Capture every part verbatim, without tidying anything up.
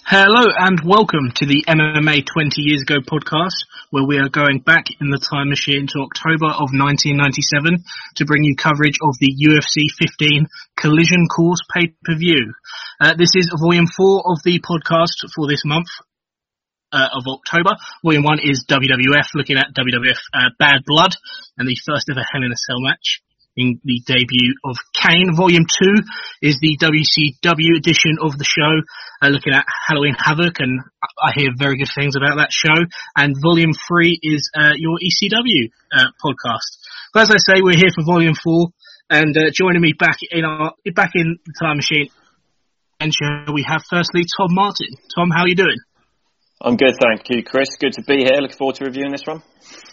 Hello and welcome to the M M A twenty Years Ago podcast, where we are going back in the time machine to October of nineteen ninety-seven to bring you coverage of the U F C fifteen Collision Course pay-per-view. Uh, this is volume four of the podcast for this month uh, of October. Volume one is W W F, looking at W W F uh, Bad Blood and the first ever Hell in a Cell match in the debut of Kane. Volume two is the W C W edition of the show, uh, looking at Halloween Havoc, and I hear very good things about that show. And Volume three is uh, your E C W uh, podcast. But as I say, we're here for Volume four, and uh, joining me back in our back in the time machine, and we have firstly Tom Martin. Tom, how are you doing? I'm good, thank you, Chris. Good to be here. Looking forward to reviewing this one.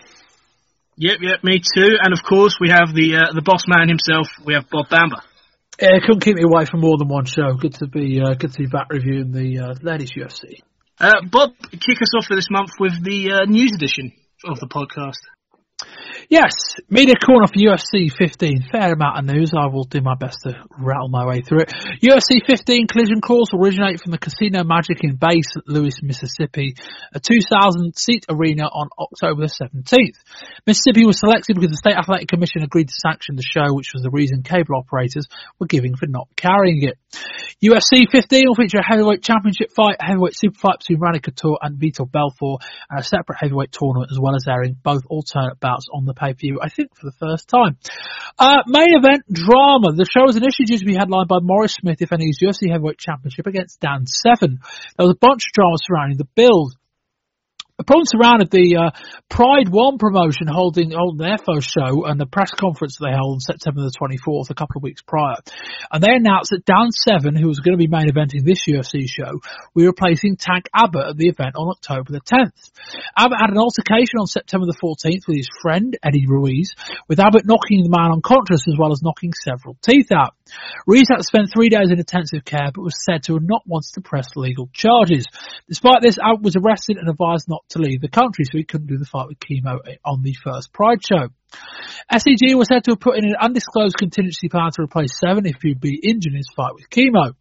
Yep, yep, me too. And of course, we have the uh, the boss man himself. We have Bob Bamber. Yeah, couldn't keep me away from more than one show. Good to be uh, good to be back reviewing the uh, latest U F C. Uh, Bob, kick us off for this month with the uh, news edition of the podcast. Yes, media corner for U F C fifteen. Fair amount of news. I will do my best to rattle my way through it. U F C fifteen Collision Course will originate from the Casino Magic in Bay Saint Louis, Mississippi, a two thousand seat arena on October the seventeenth. Mississippi was selected because the State Athletic Commission agreed to sanction the show, which was the reason cable operators were giving for not carrying it. U F C fifteen will feature a heavyweight championship fight, a heavyweight super fight between Randy Couture and Vitor Belfort, and a separate heavyweight tournament, as well as airing both alternate bouts on the pay-per-view, I think for the first time. Uh, main event drama. The show was initially due to be headlined by Morris Smith defending his U F C heavyweight championship against Dan Severn. There was a bunch of drama surrounding the build. The problem surrounded the uh, Pride One promotion holding, holding their first show and the press conference they held on September the twenty-fourth, a couple of weeks prior. And they announced that Dan Severn, who was going to be main eventing this U F C show, will be replacing Tank Abbott at the event on October the tenth. Abbott had an altercation on September the fourteenth with his friend, Eddie Ruiz, with Abbott knocking the man unconscious as well as knocking several teeth out. Ruiz had to spend three days in intensive care, but was said to have not wanted to press legal charges. Despite this, Abbott was arrested and advised not to leave the country, so he couldn't do the fight with Chemo on the first Pride show. S E G was said to have put in an undisclosed contingency plan to replace Severn if he'd be injured in his fight with Chemo.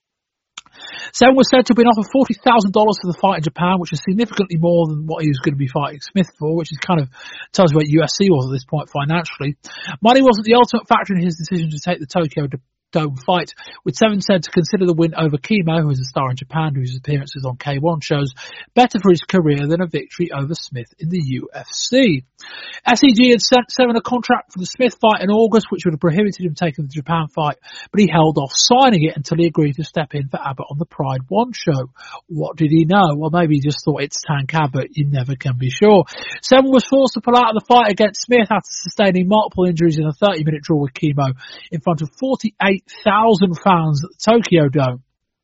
Severn was said to have been offered forty thousand dollars for the fight in Japan, which is significantly more than what he was going to be fighting Smith for, which is kind of tells you what U F C was at this point financially. Money wasn't the ultimate factor in his decision to take the Tokyo Dome fight, with Severn said to consider the win over Chemo, who is a star in Japan, whose appearances on K one shows, better for his career than a victory over Smith in the U F C. S E G had sent Severn a contract for the Smith fight in August, which would have prohibited him taking the Japan fight, but he held off signing it until he agreed to step in for Abbott on the Pride One show. What did he know? Well, maybe he just thought it's Tank Abbott. You never can be sure. Severn was forced to pull out of the fight against Smith after sustaining multiple injuries in a thirty minute draw with Chemo in front of forty-eight thousand fans at the Tokyo Dome.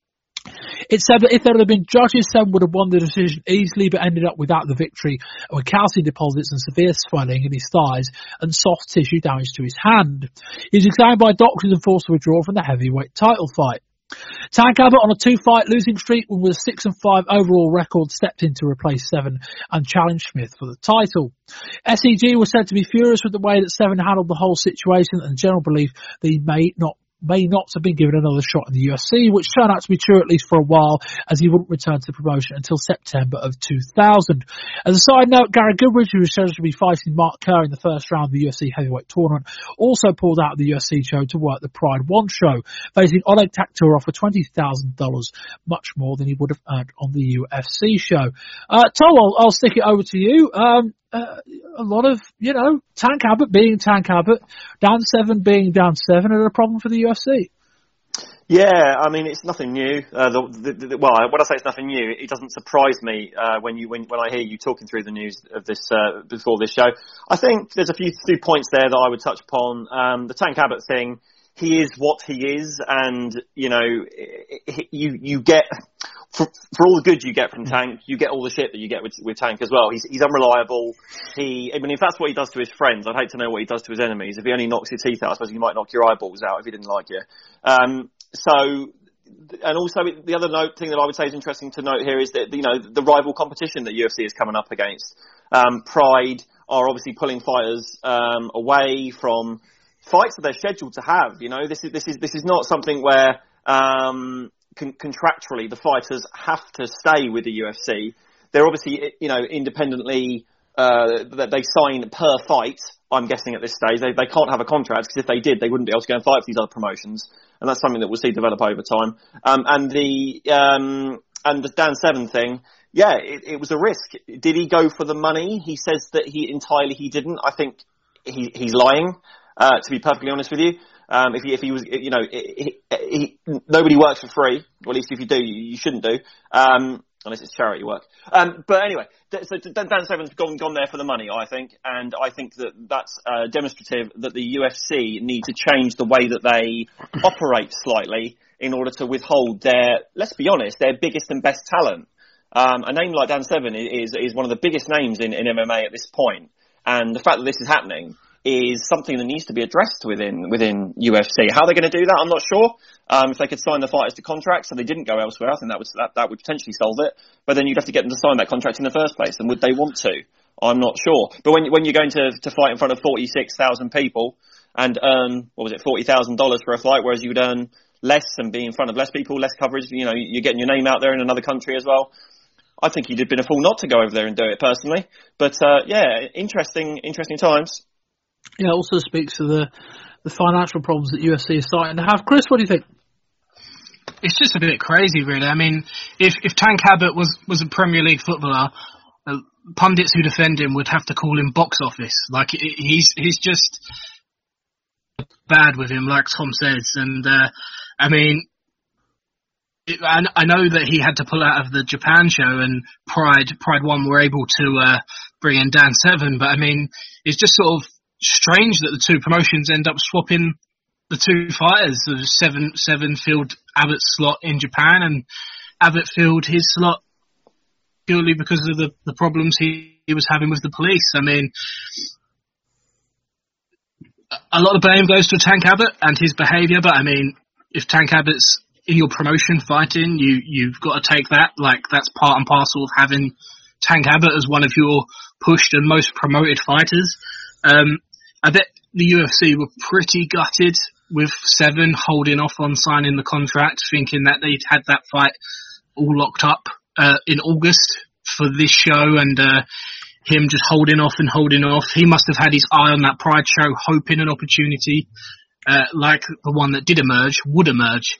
It said that if there had been judges, Severn would have won the decision easily, but ended up without the victory and with calcium deposits and severe swelling in his thighs and soft tissue damage to his hand. He was examined by doctors and forced to withdraw from the heavyweight title fight. Tank Abbott, on a two-fight losing streak with a six and five overall record, stepped in to replace Severn and challenged Smith for the title. S E G was said to be furious with the way that Severn handled the whole situation and the general belief that he may not may not have been given another shot in the U F C, which turned out to be true at least for a while, as he wouldn't return to the promotion until September of two thousand. As a side note, Gary Goodridge, who was scheduled to be fighting Mark Kerr in the first round of the U F C heavyweight tournament, also pulled out of the U F C show to work the Pride One show, facing Oleg Taktarov for twenty thousand dollars, much more than he would have earned on the U F C show. Uh, Tom, I'll, I'll stick it over to you. Um, Uh, a lot of, you know, Tank Abbott being Tank Abbott, Dan Severn being Dan Severn, are a problem for the U F C. Yeah, I mean, it's nothing new. Uh, the, the, the, well, when I say it's nothing new, it doesn't surprise me uh, when you when, when I hear you talking through the news of this uh, before this show. I think there's a few, few points there that I would touch upon. Um, the Tank Abbott thing, he is what he is, and you know, you you get. For, for all the good you get from Tank, you get all the shit that you get with, with Tank as well. He's, he's unreliable. He, I mean, if that's what he does to his friends, I'd hate to know what he does to his enemies. If he only knocks your teeth out, I suppose he might knock your eyeballs out if he didn't like you. Um, so, and also the other note thing that I would say is interesting to note here is that, you know, the rival competition that U F C is coming up against. Um, Pride are obviously pulling fighters, um, away from fights that they're scheduled to have. You know, this is, this is, this is not something where, um, con- contractually the fighters have to stay with the U F C. They're obviously, you know, independently, uh, that they sign per fight, I'm guessing at this stage. They, they can't have a contract, because if they did, they wouldn't be able to go and fight for these other promotions. And that's something that we'll see develop over time. Um, and the, um, and the Dan Severn thing, yeah, it, it was a risk. Did he go for the money? He says that he entirely, he didn't. I think he, he's lying, uh, to be perfectly honest with you. Um, if he, if he was, you know, he, he, nobody works for free. Well, at least if you do, you, you shouldn't do. Um, unless it's charity work. Um, but anyway, so Dan Severn's gone, gone there for the money, I think, and I think that that's uh, demonstrative that the U F C need to change the way that they operate slightly in order to withhold their, let's be honest, their biggest and best talent. Um, a name like Dan Severn is is one of the biggest names in, in M M A at this point, and the fact that this is happening is something that needs to be addressed within within U F C. How they're going to do that, I'm not sure. Um, if they could sign the fighters to contracts so they didn't go elsewhere, I think that would that, that would potentially solve it. But then you'd have to get them to sign that contract in the first place, and would they want to? I'm not sure. But when when you're going to to fight in front of forty-six thousand people and earn, what was it, forty thousand dollars for a fight, whereas you would earn less and be in front of less people, less coverage, you know, you're getting your name out there in another country as well. I think you'd have been a fool not to go over there and do it personally. But uh, yeah, interesting, interesting times. Yeah, it also speaks to the the financial problems that U F C is starting to have. Chris, what do you think? It's just a bit crazy, really. I mean, if if Tank Abbott was, was a Premier League footballer, uh, pundits who defend him would have to call him box office. Like, it, he's he's just bad with him, like Tom says. And, uh, I mean, it, I, I know that he had to pull out of the Japan show, and Pride, Pride One were able to uh, bring in Dan Severn. But, I mean, it's just sort of strange that the two promotions end up swapping the two fighters. Seven, Severn filled Abbott's slot in Japan, and Abbott filled his slot purely because of the, the problems he, he was having with the police. I mean, a lot of blame goes to Tank Abbott and his behaviour, but I mean, if Tank Abbott's in your promotion fighting, you, you've got to take that. Like, that's part and parcel of having Tank Abbott as one of your pushed and most promoted fighters. Um, I bet the U F C were pretty gutted with Severn holding off on signing the contract, thinking that they'd had that fight all locked up uh, in August for this show, and uh, him just holding off and holding off. He must have had his eye on that Pride show, hoping an opportunity uh, like the one that did emerge would emerge.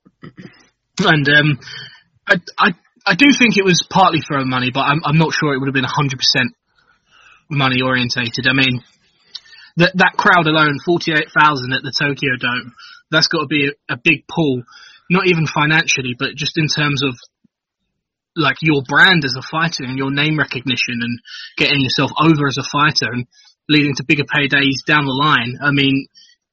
And um, I, I, I do think it was partly for money, but I'm, I'm not sure it would have been one hundred percent money orientated. I mean, that that crowd alone, forty-eight thousand at the Tokyo Dome, that's got to be a, a big pull, not even financially, but just in terms of like your brand as a fighter and your name recognition and getting yourself over as a fighter and leading to bigger paydays down the line. I mean,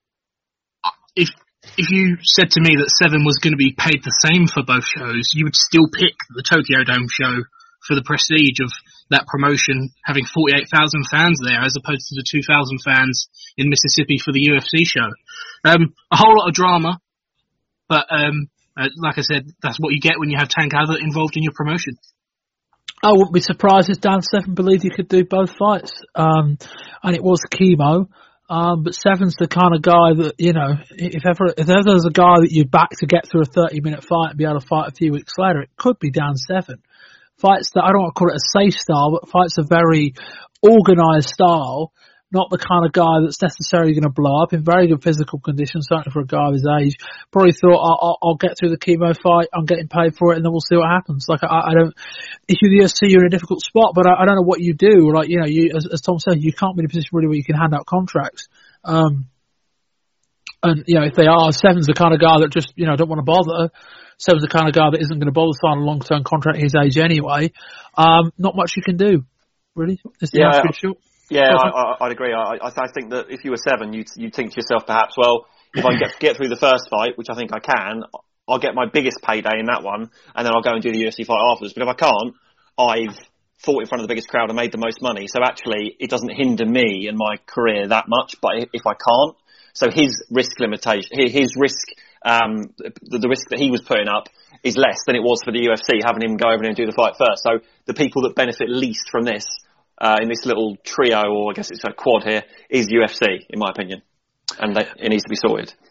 if if you said to me that Severn was going to be paid the same for both shows, you would still pick the Tokyo Dome show for the prestige of that promotion having forty-eight thousand fans there as opposed to the two thousand fans in Mississippi for the U F C show. Um, a whole lot of drama, but um, uh, like I said, that's what you get when you have Tank Abbott involved in your promotion. I wouldn't be surprised if Dan Severn believed he could do both fights. Um, and it was chemo. Um, but Severn's the kind of guy that, you know, if ever, if ever there's a guy that you back to get through a thirty minute fight and be able to fight a few weeks later, it could be Dan Severn. Fights that, I don't want to call it a safe style, but fights a very organised style, not the kind of guy that's necessarily going to blow up, in very good physical condition, certainly for a guy of his age. Probably thought, I'll, I'll get through the chemo fight, I'm getting paid for it, and then we'll see what happens. Like, I, I don't, if you're the U F C, you're in a difficult spot, but I, I don't know what you do. Like, you know, you, as, as Tom said, you can't be in a position really where you can hand out contracts. Um, and, you know, if they are, Severn's the kind of guy that just, you know, don't want to bother. Severn's the kind of guy that isn't going to bother signing a long-term contract at his age anyway. Um, not much you can do, really. Is the yeah, answer short? Yeah, I, I, I'd agree. I, I, I think that if you were Severn, you'd, you'd think to yourself, perhaps, well, if I get get through the first fight, which I think I can, I'll get my biggest payday in that one, and then I'll go and do the U F C fight afterwards. But if I can't, I've fought in front of the biggest crowd and made the most money. So actually, it doesn't hinder me in my career that much. But if I can't, so his risk limitation, his risk, um, the, the risk that he was putting up is less than it was for the U F C having him go over there and do the fight first. So the people that benefit least from this, uh, in this little trio, or I guess it's a quad here, is U F C, in my opinion. And they, it needs to be sorted.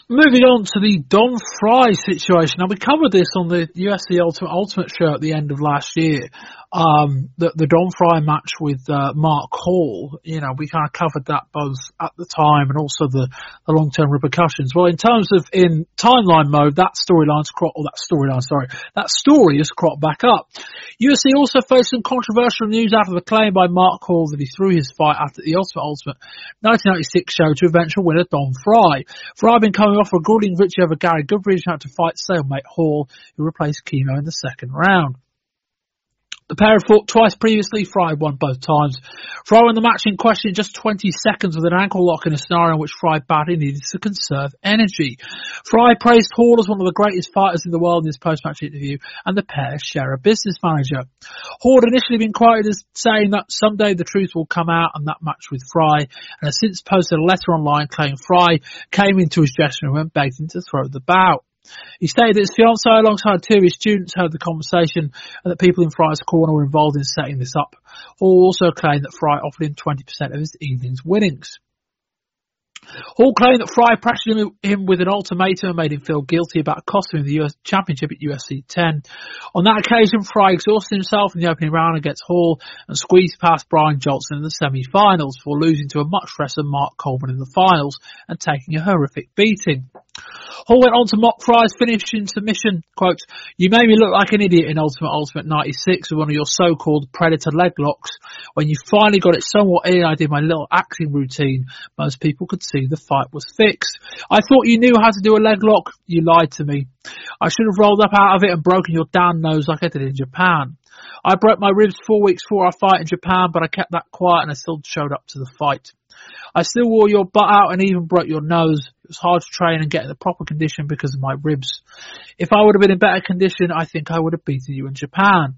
Moving on to the Don Frye situation. Now, we covered this on the U F C Ultimate Ultimate show at the end of last year. Um, the, the Don Frye match with uh, Mark Hall, you know, we kind of covered that both at the time and also the, the long-term repercussions. Well, in terms of in timeline mode, that storyline's crop, or that storyline, sorry, that story has cropped back up. U F C also faced some controversial news after the claim by Mark Hall that he threw his fight after the Ultimate Ultimate nineteen ninety-six show to eventual winner Don Frye. Frye had been coming off a grueling victory over Gary Goodridge and had to fight stalemate Hall, who replaced Chemo in the second round. The pair had fought twice previously. Frye won both times. Frye won the match in question in just twenty seconds with an ankle lock in a scenario in which Frye badly needed to conserve energy. Frye praised Hall as one of the greatest fighters in the world in his post-match interview, and the pair share a business manager. Hall had initially been quoted as saying that someday the truth will come out on that match with Frye, and has since posted a letter online claiming Frye came into his dressing room and begged him to throw the bout. He stated that his fiancée alongside two of his students heard the conversation and that people in Frye's corner were involved in setting this up. Hall also claimed that Frye offered him twenty percent of his evening's winnings. Hall claimed that Frye pressured him, him with an ultimatum and made him feel guilty about costing him the U S championship at U F C ten. On that occasion, Frye exhausted himself in the opening round against Hall and squeezed past Brian Johnson in the semi-finals before losing to a much fresher Mark Coleman in the finals and taking a horrific beating. Hall went on to mock Frye's finishing submission, quote, "You made me look like an idiot in Ultimate Ultimate ninety-six with one of your so-called predator leg locks. When you finally got it somewhat in, I did my little acting routine. Most people could see the fight was fixed. I thought you knew how to do a leg lock. You lied to me. I should have rolled up out of it and broken your damn nose like I did in Japan. I broke my ribs four weeks before our fight in Japan, but I kept that quiet and I still showed up to the fight. I still wore your butt out and even broke your nose. It was hard to train and get in the proper condition because of my ribs. If I would have been in better condition, I think I would have beaten you in Japan."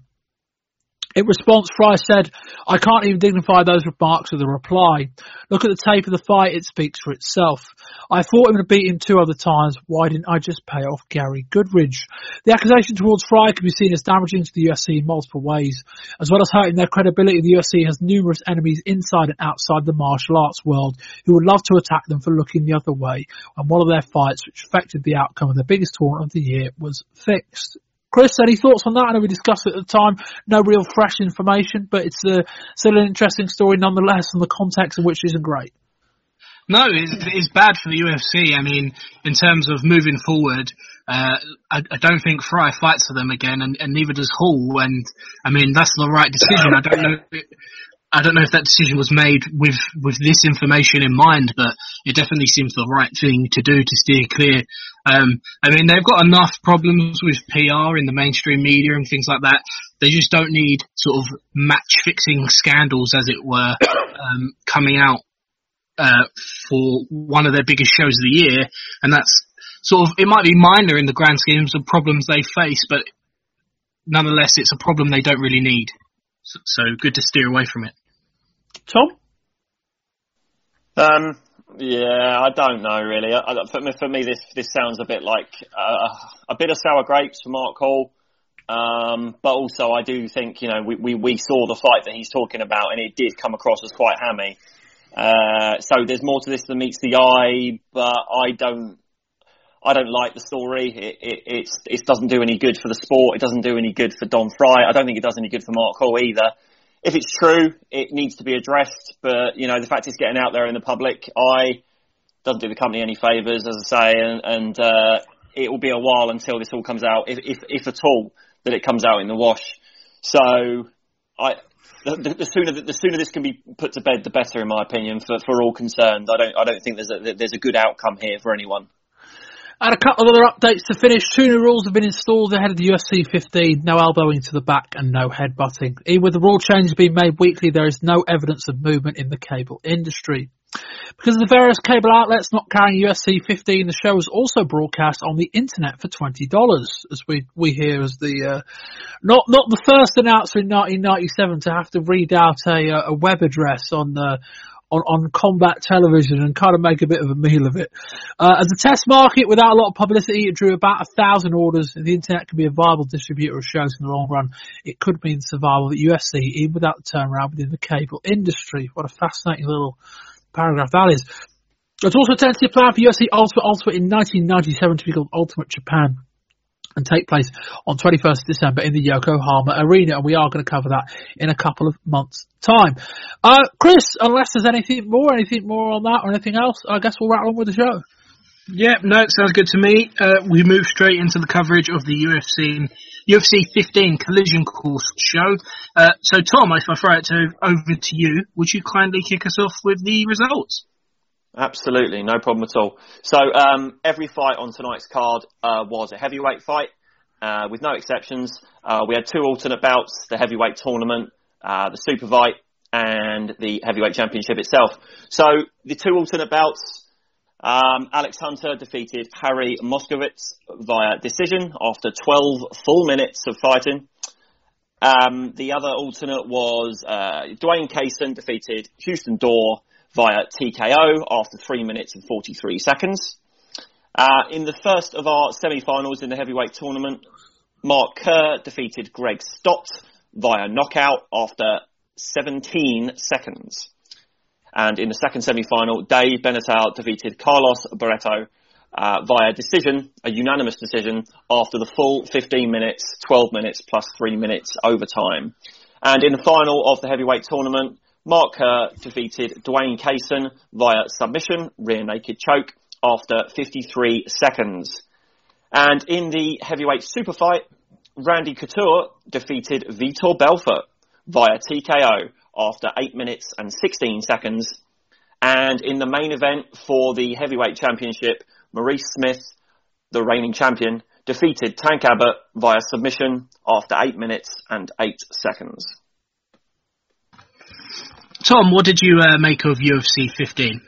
In response, Frye said, "I can't even dignify those remarks with a reply. Look at the tape of the fight, it speaks for itself. I fought him and beat him two other times. Why didn't I just pay off Gary Goodridge?" The accusation towards Frye can be seen as damaging to the U F C in multiple ways. As well as hurting their credibility, the U F C has numerous enemies inside and outside the martial arts world who would love to attack them for looking the other way, and one of their fights, which affected the outcome of the biggest tournament of the year, was fixed. Chris, any thoughts on that? I know we discussed it at the time. No real fresh information, but it's uh, still an interesting story nonetheless, and the context in which isn't great. No, it's, it's bad for the U F C. I mean, in terms of moving forward, uh, I, I don't think Frye fights for them again, and, and neither does Hall. And I mean, that's the right decision. I don't know. I don't know if that decision was made with, with this information in mind, but it definitely seems the right thing to do to steer clear. Um, I mean, they've got enough problems with P R in the mainstream media and things like that. They just don't need sort of match-fixing scandals, as it were, um, coming out uh, for one of their biggest shows of the year. And that's sort of, it might be minor in the grand schemes of problems they face, but nonetheless, it's a problem they don't really need. So, so good to steer away from it. Tom? Um, yeah, I don't know really. I, for me, for me, this this sounds a bit like uh, a bit of sour grapes for Mark Hall. Um, but also, I do think you know we, we we saw the fight that he's talking about, and it did come across as quite hammy. Uh, so there's more to this than meets the eye, but I don't. I don't like the story. It, it, it's, it doesn't do any good for the sport. It doesn't do any good for Don Frye. I don't think it does any good for Mark Hall either. If it's true, it needs to be addressed. But, you know, the fact it's getting out there in the public eye doesn't do the company any favours, as I say. And, and uh, it will be a while until this all comes out, if, if, if at all, that it comes out in the wash. So, I... The, the, the sooner the sooner this can be put to bed, the better, in my opinion, for, for all concerned. I don't I don't think there's a there's a good outcome here for anyone. And a couple of other updates to finish. Two new rules have been installed ahead of the U F C fifteen. No elbowing to the back and no headbutting. Even with the rule changes being made weekly, there is no evidence of movement in the cable industry. Because of the various cable outlets not carrying U F C fifteen, the show was also broadcast on the internet for twenty dollars, as we, we hear as the, uh, not, not the first announcer in nineteen ninety-seven to have to read out a, a web address on the, on, on combat television and kind of make a bit of a meal of it. Uh, as a test market without a lot of publicity, it drew about a thousand orders. The internet can be a viable distributor of shows in the long run. It could mean survival of the U F C, even without the turnaround within the cable industry. What a fascinating little paragraph that is. There's also a tentative plan for U F C Ultimate Ultimate in nineteen ninety-seven to be called Ultimate Japan and take place on twenty-first of December in the Yokohama Arena, and we are going to cover that in a couple of months' time. Uh, Chris, unless there's anything more, anything more on that or anything else, I guess we'll rattle on with the show. Yeah, no, it sounds good to me. Uh, we move straight into the coverage of the U F C U F C fifteen Collision Course show. Uh, so, Tom, if I throw it to, over to you, would you kindly kick us off with the results? Absolutely, no problem at all. So um, every fight on tonight's card uh, was a heavyweight fight, uh, with no exceptions. Uh, we had two alternate bouts, the heavyweight tournament, uh, the super fight, and the heavyweight championship itself. So the two alternate bouts, um, Alex Hunter defeated Harry Moskowitz via decision after twelve full minutes of fighting. Um, the other alternate was uh, Dwayne Kaysen defeated Houston Dorr via T K O after three minutes and forty-three seconds. Uh, in the first of our semi-finals in the heavyweight tournament, Mark Kerr defeated Greg Stott via knockout after seventeen seconds. And in the second semi-final, Dave Benatar defeated Carlos Barreto uh, via decision, a unanimous decision, after the full fifteen minutes, twelve minutes plus three minutes overtime. And in the final of the heavyweight tournament, Mark Kerr defeated Dwayne Kaysen via submission, rear naked choke, after fifty-three seconds. And in the heavyweight super fight, Randy Couture defeated Vitor Belfort via T K O after eight minutes and sixteen seconds. And in the main event for the heavyweight championship, Maurice Smith, the reigning champion, defeated Tank Abbott via submission after eight minutes and eight seconds. Tom, what did you uh, make of U F C fifteen?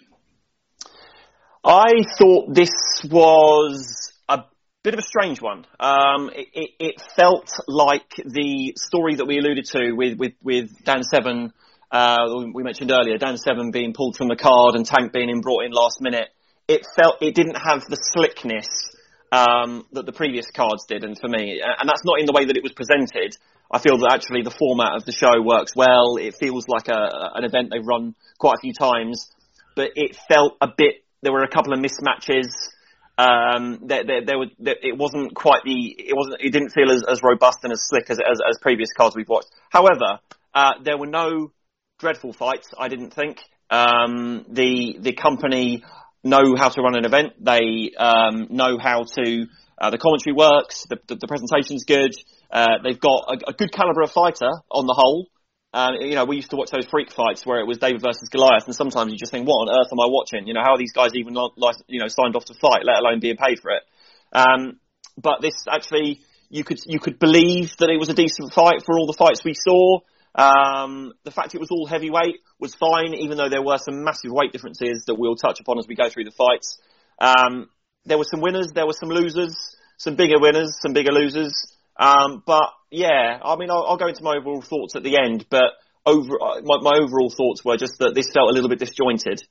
I thought this was a bit of a strange one. Um, it, it, it felt like the story that we alluded to with, with, with Dan Severn, uh, we mentioned earlier, Dan Severn being pulled from the card and Tank being in, brought in last minute. It felt, it didn't have the slickness um, that the previous cards did, and for me, and that's not in the way that it was presented. I feel that actually the format of the show works well. It feels like a, an event they've run quite a few times, but it felt a bit, there were a couple of mismatches. Um, there, there, there, were, there, it wasn't quite the, it wasn't, it didn't feel as, as robust and as slick as, as, as previous cards we've watched. However, uh, there were no dreadful fights, I didn't think. Um, the, the company know how to run an event. They, um, know how to, uh, the commentary works, the, the, the presentation's good. Uh, they've got a, a good caliber of fighter on the whole. Um, you know, we used to watch those freak fights where it was David versus Goliath, and sometimes you just think, what on earth am I watching? You know, how are these guys even, like, you know, signed off to fight, let alone being paid for it? Um, but this actually, you could you could believe that it was a decent fight for all the fights we saw. Um, the fact it was all heavyweight was fine, even though there were some massive weight differences that we'll touch upon as we go through the fights. Um, there were some winners, there were some losers, some bigger winners, some bigger losers. Um, but yeah, I mean, I'll, I'll go into my overall thoughts at the end, but over, my, my overall thoughts were just that this felt a little bit disjointed.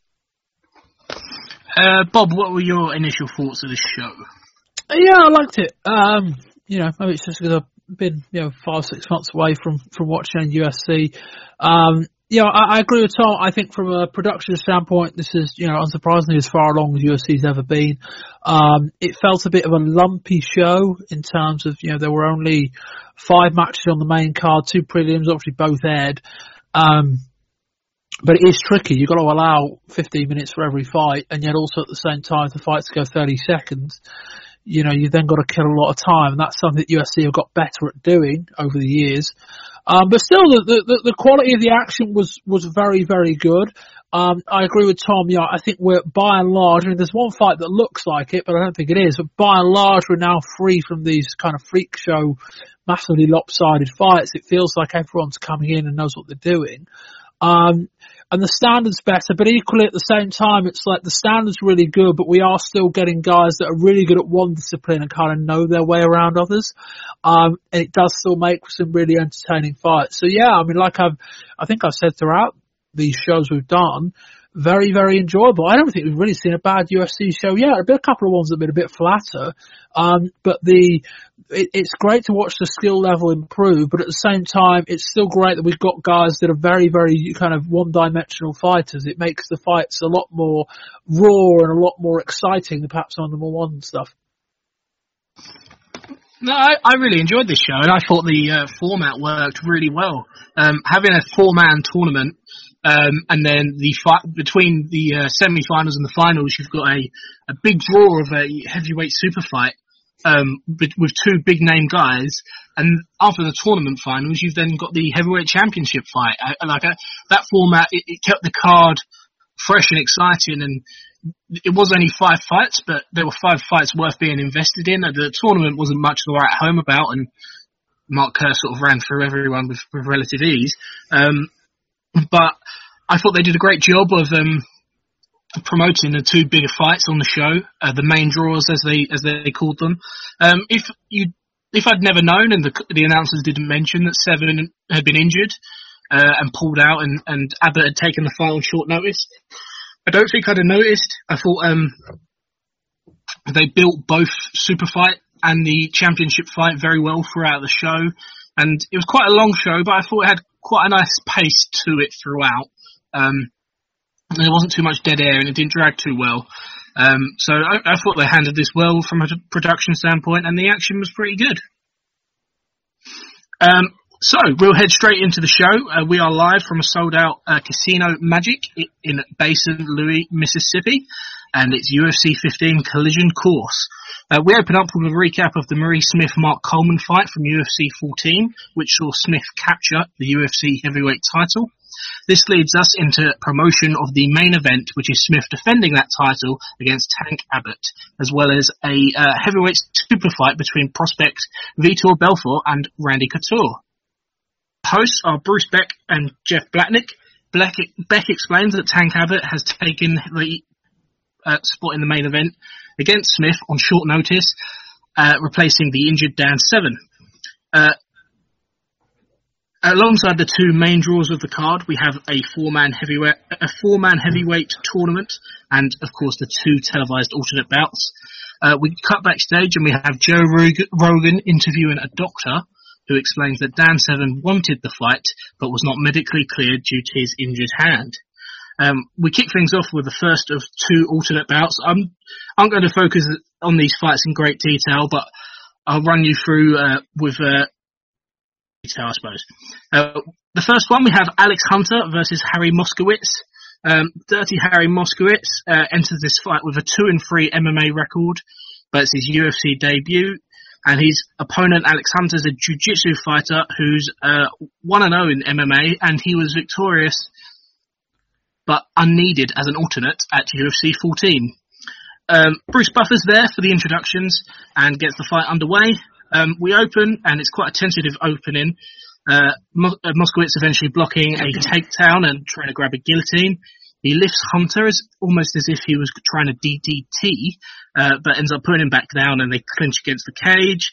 Uh, Bob, what were your initial thoughts of this show? Yeah, I liked it. Um, you know, maybe it's just because I've been, you know, five, six months away from, from watching U F C. Um, yeah, I, I agree with Tom. I think from a production standpoint, this is, you know, unsurprisingly as far along as U F C's ever been. Um, it felt a bit of a lumpy show in terms of, you know, there were only five matches on the main card, two prelims, obviously both aired. Um, but it is tricky. You've got to allow fifteen minutes for every fight, and yet also at the same time, if the fights go thirty seconds, you know, you've then got to kill a lot of time, and that's something that U F C have got better at doing over the years. Um, but still, the, the, the quality of the action was, was very, very good. Um, I agree with Tom. Yeah, I think we're by and large, I mean, there's one fight that looks like it, but I don't think it is. But by and large, we're now free from these kind of freak show, massively lopsided fights. It feels like everyone's coming in and knows what they're doing. Um, and the standard's better, but equally at the same time, it's like the standard's really good, but we are still getting guys that are really good at one discipline and kind of know their way around others. Um, and it does still make for some really entertaining fights. So yeah, I mean, like I've, I think I've said throughout these shows we've done, very, very enjoyable. I don't think we've really seen a bad U F C show yet. There have been a couple of ones that have been a bit flatter, um, but the it, it's great to watch the skill level improve, but at the same time, it's still great that we've got guys that are very, very kind of one-dimensional fighters. It makes the fights a lot more raw and a lot more exciting than perhaps on the more modern stuff. No, I, I really enjoyed this show, and I thought the uh, format worked really well. Um, having a four-man tournament, um, and then the fight between the uh, semi-finals and the finals, you've got a, a big draw of a heavyweight super fight um, with two big-name guys, and after the tournament finals, you've then got the heavyweight championship fight. I, like I, that format, it, it kept the card fresh and exciting, and it was only five fights, but there were five fights worth being invested in. The tournament wasn't much to write home about, and Mark Kerr sort of ran through everyone with, with relative ease. Um, but I thought they did a great job of um, promoting the two bigger fights on the show, uh, the main draws as they as they called them. Um, if you if I'd never known, and the, the announcers didn't mention that Seven had been injured uh, and pulled out, and, and Abbott had taken the fight on short notice, I don't think I'd have noticed. I thought um, they built both super fight and the championship fight very well throughout the show, and it was quite a long show, but I thought it had quite a nice pace to it throughout. Um, there wasn't too much dead air, and it didn't drag too well. Um, so I, I thought they handled this well from a production standpoint, and the action was pretty good. Um, So, we'll head straight into the show. Uh, we are live from a sold-out uh, Casino Magic in Basin Louis, Mississippi, and it's U F C fifteen Collision Course. Uh, we open up with a recap of the Maurice Smith-Mark Coleman fight from U F C fourteen, which saw Smith capture the U F C heavyweight title. This leads us into promotion of the main event, which is Smith defending that title against Tank Abbott, as well as a uh, heavyweight super fight between prospect Vitor Belfort and Randy Couture. Hosts are Bruce Beck and Jeff Blatnick. Beck, Beck explains that Tank Abbott has taken the uh, spot in the main event against Smith on short notice, uh, replacing the injured Dan Severn. Uh, alongside the two main draws of the card, we have a four-man heavyweight, a four-man heavyweight tournament, and of course the two televised alternate bouts. Uh, we cut backstage and we have Joe Rogan interviewing a doctor who explains that Dan Severn wanted the fight, but was not medically cleared due to his injured hand. Um, we kick things off with the first of two alternate bouts. I'm, I'm going to focus on these fights in great detail, but I'll run you through uh, with uh, detail, I suppose. Uh, the first one, we have Alex Hunter versus Harry Moskowitz. Um, Dirty Harry Moskowitz uh, enters this fight with a two and three M M A record, but it's his U F C debut. And his opponent, Alex Hunter, is a jiu-jitsu fighter who's uh, one and oh in M M A, and he was victorious but unneeded as an alternate at U F C fourteen. Um, Bruce Buffer's there for the introductions and gets the fight underway. Um, we open, and it's quite a tentative opening. Uh, Mos- uh, Moskowitz eventually blocking a takedown and trying to grab a guillotine. He lifts Hunter as almost as if he was trying to D D T, uh, but ends up putting him back down, and they clinch against the cage.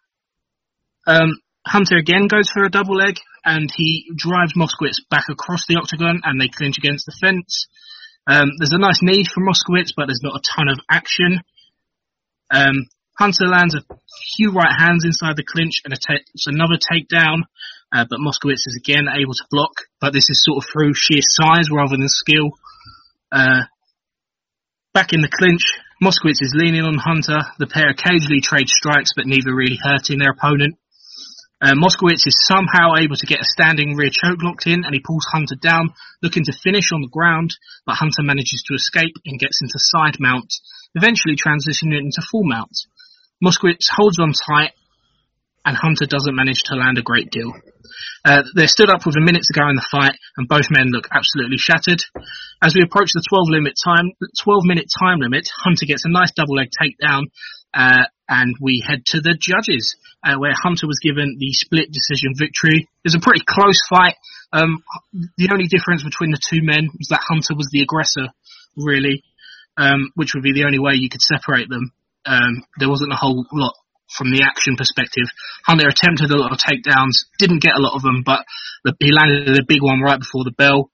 Um, Hunter again goes for a double leg, and he drives Moskowitz back across the octagon, and they clinch against the fence. Um, there's a nice knee from Moskowitz, but there's not a ton of action. Um, Hunter lands a few right hands inside the clinch and attempts another takedown, uh, but Moskowitz is again able to block, but this is sort of through sheer size rather than skill. Uh, back in the clinch, Moskowitz is leaning on Hunter. The pair occasionally trade strikes, but neither really hurting their opponent. Uh, Moskowitz is somehow able to get a standing rear choke locked in, and he pulls Hunter down, looking to finish on the ground, but Hunter manages to escape and gets into side mount, eventually transitioning into full mount. Moskowitz holds on tight, and Hunter doesn't manage to land a great deal. Uh, they're stood up with a minute to go in the fight, and both men look absolutely shattered. As we approach the twelve limit time, twelve minute time limit, Hunter gets a nice double leg takedown, uh, and we head to the judges, uh, where Hunter was given the split decision victory. It was a pretty close fight. Um, the only difference between the two men was that Hunter was the aggressor, really, um, which would be the only way you could separate them. Um, there wasn't a whole lot from the action perspective. Hunter attempted a lot of takedowns, didn't get a lot of them, but the, he landed a big one right before the bell.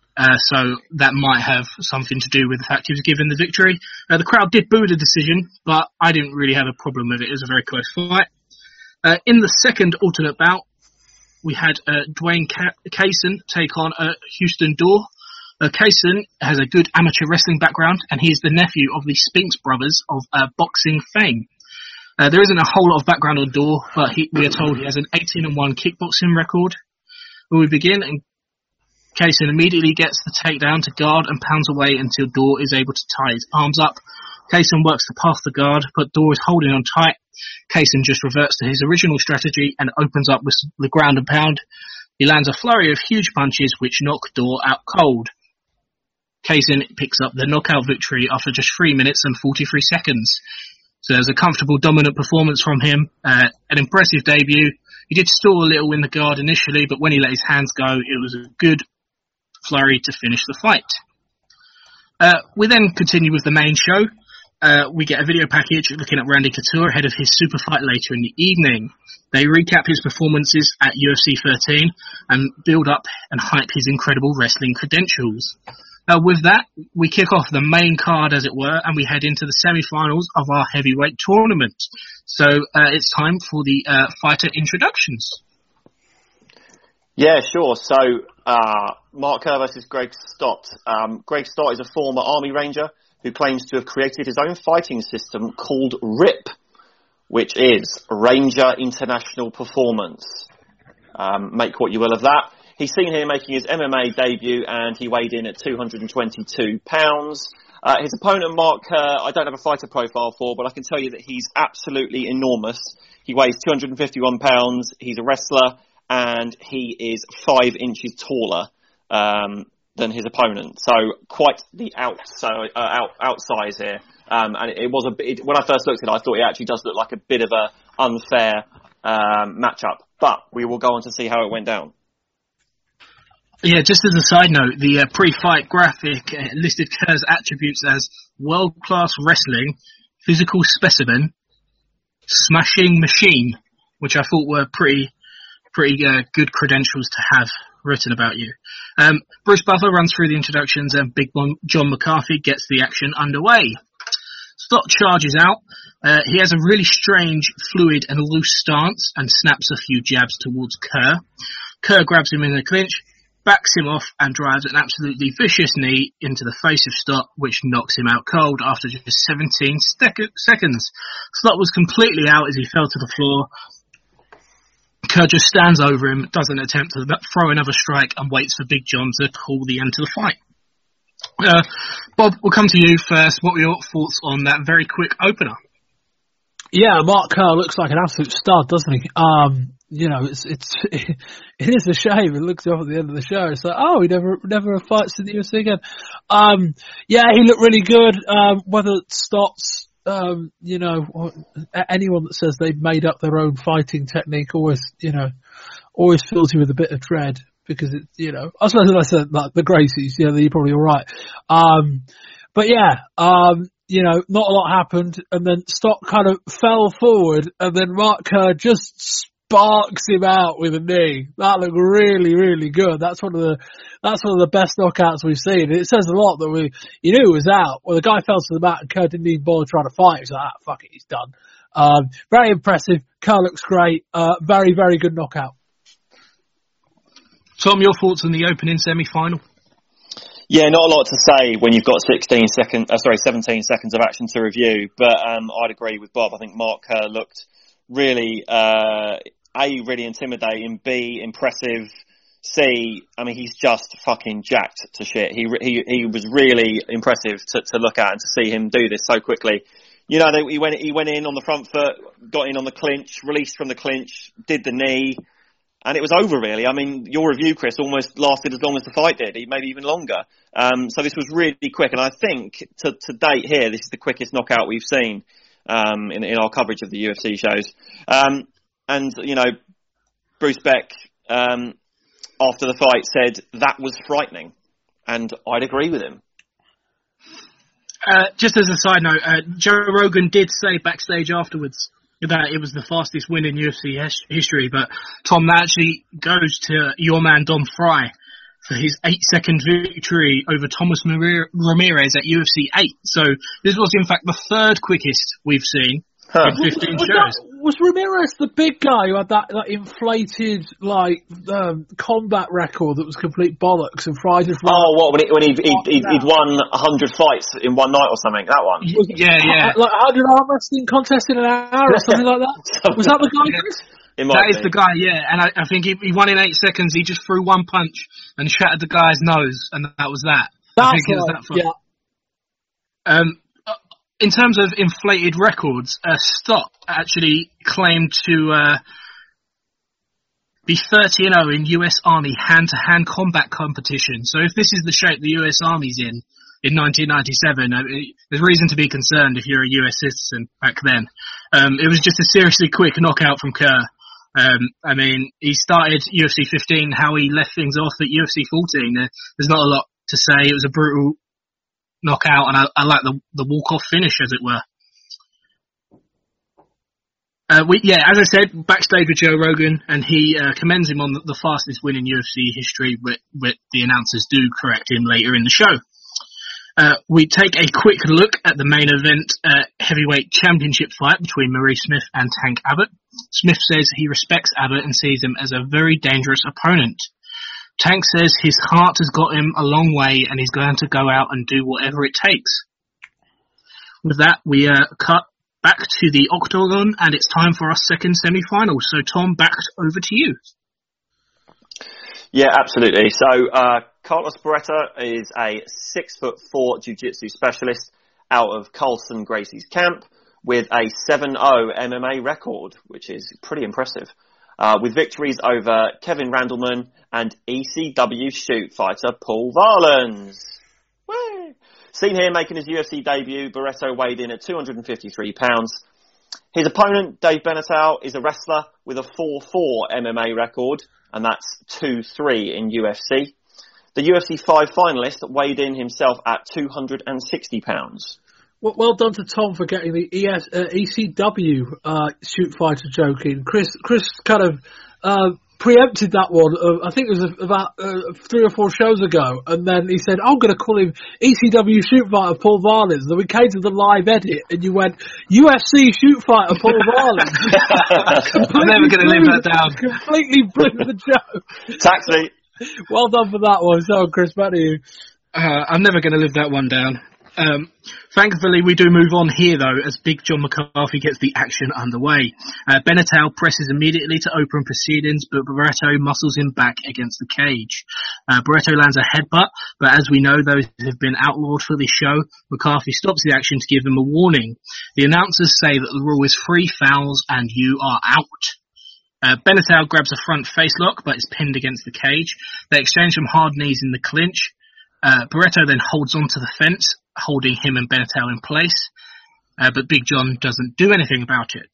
Uh, so that might have something to do with the fact he was given the victory. Uh, the crowd did boo the decision, but I didn't really have a problem with it. It was a very close fight. Uh, in the second alternate bout, we had uh, Dwayne Ca- Kaysen take on uh, Houston Door. Uh, Kaysen has a good amateur wrestling background, and he is the nephew of the Spinks brothers of uh, boxing fame. Uh, there isn't a whole lot of background on Door, but he, we are told he has an eighteen and one kickboxing record. We begin, and Kaysen immediately gets the takedown to guard and pounds away until Door is able to tie his arms up. Kaysen works to pass the guard, but Door is holding on tight. Kaysen just reverts to his original strategy and opens up with the ground and pound. He lands a flurry of huge punches which knock Door out cold. Kaysen picks up the knockout victory after just three minutes and forty-three seconds. So there's a comfortable, dominant performance from him, uh, an impressive debut. He did stall a little in the guard initially, but when he let his hands go, it was a good flurry to finish the fight. Uh, we then continue with the main show. Uh, we get a video package looking at Randy Couture ahead of his super fight later in the evening. They recap his performances at U F C thirteen and build up and hype his incredible wrestling credentials. Uh, with that, we kick off the main card, as it were, and we head into the semi-finals of our heavyweight tournament. So uh, it's time for the uh, fighter introductions. Yeah, sure. So uh, Mark Kerr versus Greg Stott. Um, Greg Stott is a former Army Ranger who claims to have created his own fighting system called R I P, which is Ranger International Performance. Um, make what you will of that. He's seen here making his M M A debut, and he weighed in at two hundred twenty-two pounds. Uh, his opponent, Mark Kerr, I don't have a fighter profile for, but I can tell you that he's absolutely enormous. He weighs two hundred fifty-one pounds. He's a wrestler, and he is five inches taller um, than his opponent. So quite the outside, uh, out, outsize here. Um, and it, it was a it, when I first looked at it, I thought it actually does look like a bit of a unfair um, matchup. But we will go on to see how it went down. Yeah, just as a side note, the uh, pre-fight graphic uh, listed Kerr's attributes as world-class wrestling, physical specimen, smashing machine, which I thought were pretty pretty uh, good credentials to have written about you. Um, Bruce Buffer runs through the introductions and Big John McCarthy gets the action underway. Stott charges out. Uh, he has a really strange, fluid and loose stance and snaps a few jabs towards Kerr. Kerr grabs him in the clinch, backs him off and drives an absolutely vicious knee into the face of Stott, which knocks him out cold after just seventeen stec- seconds. Stott was completely out as he fell to the floor. Kerr just stands over him, doesn't attempt to throw another strike, and waits for Big John to call the end to the fight. Uh, Bob, we'll come to you first. What were your thoughts on that very quick opener? Yeah, Mark Kerr looks like an absolute stud, doesn't he? Um, you know, it's it's it is a shame. It looks off at the end of the show. It's like, oh, he never never fights in the U F C again. Um, yeah, he looked really good. Um, whether Stott's, um, you know, anyone that says they've made up their own fighting technique always, you know, always fills you with a bit of dread because it's, you know, I suppose I said like the Gracies, yeah, you're probably all right. Um, but yeah, um. You know, not a lot happened, and then Stott kind of fell forward, and then Mark Kerr just sparks him out with a knee. That looked really, really good. That's one of the, that's one of the best knockouts we've seen. It says a lot that we, you knew it was out. Well, the guy fell to the mat, and Kerr didn't even bother trying to fight. He was like, ah, fuck it, he's done. Um, very impressive. Kerr looks great. Uh, very, very good knockout. Tom, your thoughts on the opening semi-final? Yeah, not a lot to say when you've got sixteen seconds, uh, sorry, seventeen seconds of action to review. But um, I'd agree with Bob. I think Mark Kerr looked really, uh, A, really intimidating, B, impressive, C, I mean, he's just fucking jacked to shit. He he he was really impressive to, to look at and to see him do this so quickly. You know, they, he went he went in on the front foot, got in on the clinch, released from the clinch, did the knee. And it was over, really. I mean, your review, Chris, almost lasted as long as the fight did, maybe even longer. Um, so this was really quick. And I think, to, to date here, this is the quickest knockout we've seen um, in, in our coverage of the U F C shows. Um, and, you know, Bruce Beck, um, after the fight, said that was frightening. And I'd agree with him. Uh, just as a side note, uh, Joe Rogan did say backstage afterwards that it was the fastest win in U F C his- history, but Tom, that actually goes to your man Dom Fry. for his eight-second victory over Thomas Ramirez at U F C eight. So this was, in fact, the third quickest we've seen huh. in fifteen was, was shows. That, was Ramirez the big guy who had that, that inflated like um, combat record that was complete bollocks and Friday? Oh, what when, he, when he, he, he'd, he'd won a hundred fights in one night or something? That one? Yeah, yeah. Like a hundred arm wrestling contest in an hour or something like that. Was that the guy? Yeah. That is be. the guy, yeah. And I, I think he, he won in eight seconds. He just threw one punch and shattered the guy's nose, and that was that. That's I think right. it was that fun. Yeah. Um, in terms of inflated records, uh, Stott actually claimed to uh, be thirty and oh in U S Army hand-to-hand combat competition. So if this is the shape the U S Army's in in nineteen ninety-seven, uh, there's reason to be concerned if you're a U S citizen back then. Um, it was just a seriously quick knockout from Kerr. Um, I mean, he started U F C fifteen, how he left things off at U F C fourteen. Uh, there's not a lot to say. It was a brutal knockout, and I, I like the, the walk-off finish, as it were. Uh, we, yeah, as I said, backstage with Joe Rogan, and he uh, commends him on the, the fastest win in U F C history, but, but the announcers do correct him later in the show. Uh, we take a quick look at the main event uh, heavyweight championship fight between Maurice Smith and Tank Abbott. Smith says he respects Abbott and sees him as a very dangerous opponent. Tank says his heart has got him a long way and he's going to go out and do whatever it takes. With that, we uh, cut back to the octagon, and it's time for our second semi-final. So, Tom, back over to you. Yeah, absolutely. So, uh, Carlos Beretta is a six foot four jiu-jitsu specialist out of Carlson Gracie's camp with a seven oh M M A record, which is pretty impressive. Uh, with victories over Kevin Randleman and E C W shoot fighter Paul Varlans. Whee! Seen here making his U F C debut, Beretta weighed in at two hundred fifty-three pounds. His opponent, Dave Benetal, is a wrestler with a four four M M A record, and that's two three in U F C. The U F C five finalist weighed in himself at two hundred sixty pounds. Well, well done to Tom for getting the E S, uh, E C W uh, shoot fighter joke in. Chris, Chris kind of uh, preempted that one. Uh, I think it was about uh, three or four shows ago, and then he said, "I'm going to call him E C W shoot fighter Paul Varlins." Then we came to the live edit, and you went U F C shoot fighter Paul Varlins. I'm never going to live that down. Completely blew the joke. Tax me. Well done for that one. So, Chris, back to you. Uh, I'm never going to live that one down. Um, thankfully, we do move on here, though, as Big John McCarthy gets the action underway. Uh, Benetal presses immediately to open proceedings, but Barreto muscles him back against the cage. Uh, Barreto lands a headbutt, but as we know, those have been outlawed for this show. McCarthy stops the action to give him a warning. The announcers say that the rule is three fouls and you are out. Uh, Benetal grabs a front facelock, but is pinned against the cage. They exchange some hard knees in the clinch. Uh, Barreto then holds onto the fence, holding him and Benetal in place, uh, but Big John doesn't do anything about it.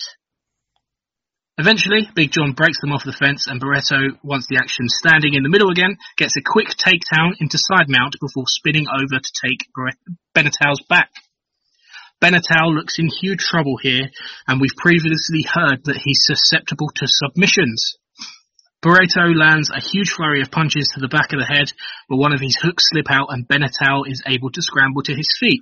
Eventually, Big John breaks them off the fence, and Barreto, once the action standing in the middle again, gets a quick takedown into side mount before spinning over to take Benetal's back. Benetal looks in huge trouble here, and we've previously heard that he's susceptible to submissions. Barreto lands a huge flurry of punches to the back of the head, but one of his hooks slip out and Benetal is able to scramble to his feet.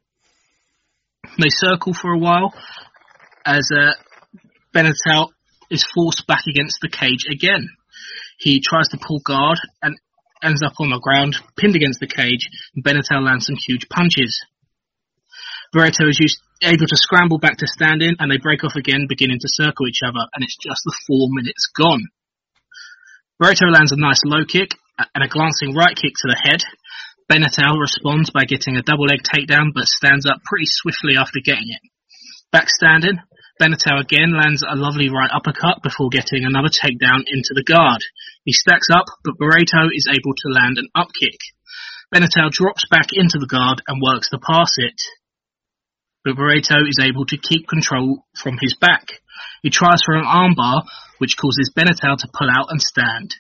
They circle for a while as uh, Benetal is forced back against the cage again. He tries to pull guard and ends up on the ground, pinned against the cage, and Benetal lands some huge punches. Barreto is used, able to scramble back to stand in, and they break off again, beginning to circle each other, and it's just the four minutes gone. Barreto lands a nice low kick and a glancing right kick to the head. Benetal responds by getting a double leg takedown, but stands up pretty swiftly after getting it. Back standing, Benetal again lands a lovely right uppercut before getting another takedown into the guard. He stacks up, but Barreto is able to land an up kick. Benetal drops back into the guard and works to pass it, but Barreto is able to keep control from his back. He tries for an armbar, which causes Benetal to pull out and stand.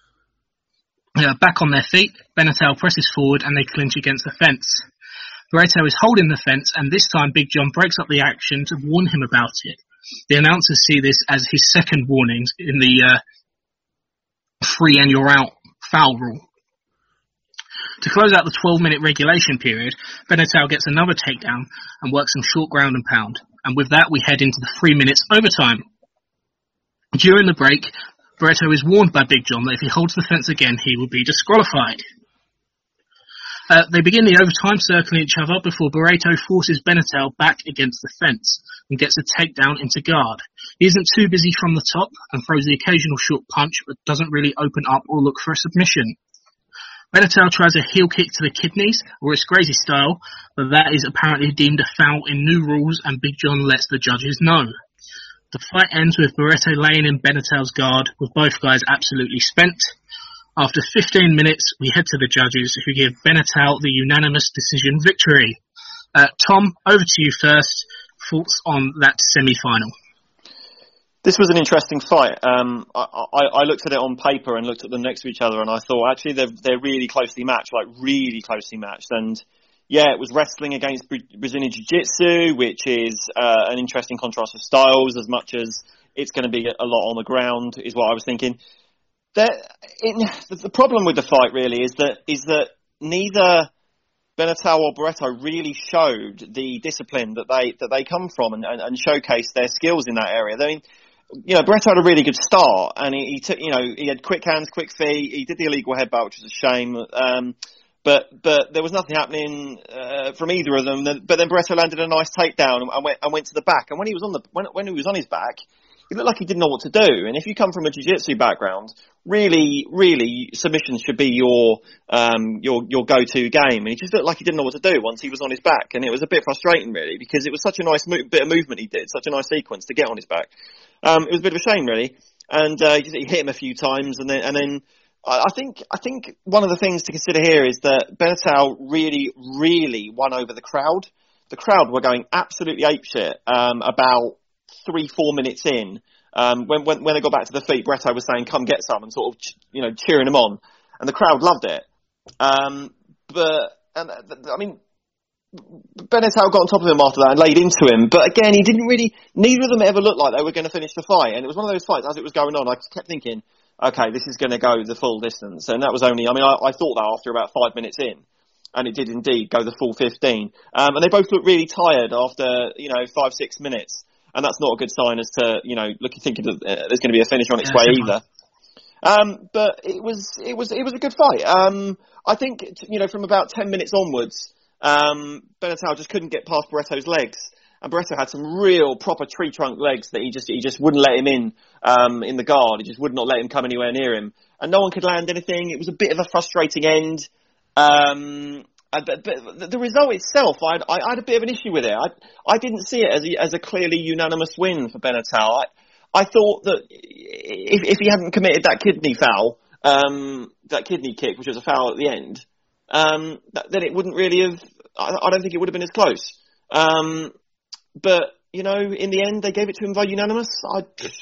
Uh, back on their feet, Benetal presses forward and they clinch against the fence. Barreto is holding the fence, and this time Big John breaks up the action to warn him about it. The announcers see this as his second warning in the uh, free and you're out foul rule. To close out the twelve-minute regulation period, Beneteau gets another takedown and works some short ground and pound. And with that, we head into the three minutes overtime. During the break, Barreto is warned by Big John that if he holds the fence again, he will be disqualified. Uh, they begin the overtime circling each other before Barreto forces Beneteau back against the fence and gets a takedown into guard. He isn't too busy from the top and throws the occasional short punch but doesn't really open up or look for a submission. Beneteau tries a heel kick to the kidneys, or it's Gracie style, but that is apparently deemed a foul in new rules and Big John lets the judges know. The fight ends with Barreto laying in Beneteau's guard, with both guys absolutely spent. After fifteen minutes, we head to the judges, who give Beneteau the unanimous decision victory. Uh, Tom, over to you first. Thoughts on that semi-final? This was an interesting fight. Um, I, I, I looked at it on paper and looked at them next to each other, and I thought actually they're they're really closely matched, like really closely matched. And yeah, it was wrestling against Brazilian Jiu-Jitsu, which is uh, an interesting contrast of styles. As much as it's going to be a lot on the ground, is what I was thinking. There, in, the problem with the fight really is that is that neither Beneteau or Barreto really showed the discipline that they that they come from and, and, and showcased their skills in that area. I mean, you know, Barreto had a really good start, and he, he took, you know, he had quick hands, quick feet. He did the illegal headbutt, which was a shame. Um, but but there was nothing happening uh, from either of them. But then Barreto landed a nice takedown and went and went to the back. And when he was on the when when he was on his back, he looked like he didn't know what to do. And if you come from a jiu-jitsu background, really, really, submissions should be your um, your your go-to game. And he just looked like he didn't know what to do once he was on his back. And it was a bit frustrating, really, because it was such a nice mo- bit of movement he did, such a nice sequence to get on his back. Um, it was a bit of a shame, really. And uh, he hit him a few times, and then and then I, I think I think one of the things to consider here is that Beneteau really, really won over the crowd. The crowd were going absolutely apeshit um, about three, four minutes in. Um, when, when when they got back to the feet, Barreto was saying, "Come get some," and sort of, you know, cheering him on, and the crowd loved it. Um, but and I mean, Beneteau got on top of him after that and laid into him. But again, he didn't really. Neither of them ever looked like they were going to finish the fight, and it was one of those fights. As it was going on, I kept thinking, "Okay, this is going to go the full distance." And that was only. I mean, I, I thought that after about five minutes in, and it did indeed go the full fifteen. Um, and they both looked really tired after, you know, five six minutes. And that's not a good sign as to, you know, looking thinking that uh, there's going to be a finish on its yeah, way either. Um, but it was it was it was a good fight. Um, I think, you know, from about ten minutes onwards, um, Beneteau just couldn't get past Barreto's legs, and Barreto had some real proper tree trunk legs that he just he just wouldn't let him in um, in the guard. He just would not let him come anywhere near him, and no one could land anything. It was a bit of a frustrating end. Um, Uh, but, but the result itself, I, I, I had a bit of an issue with it. I, I didn't see it as a, as a clearly unanimous win for Beneteau. I, I thought that if, if he hadn't committed that kidney foul, um, that kidney kick, which was a foul at the end, um, that, then it wouldn't really have. I, I don't think it would have been as close. Um, but you know, in the end, they gave it to him by unanimous. I,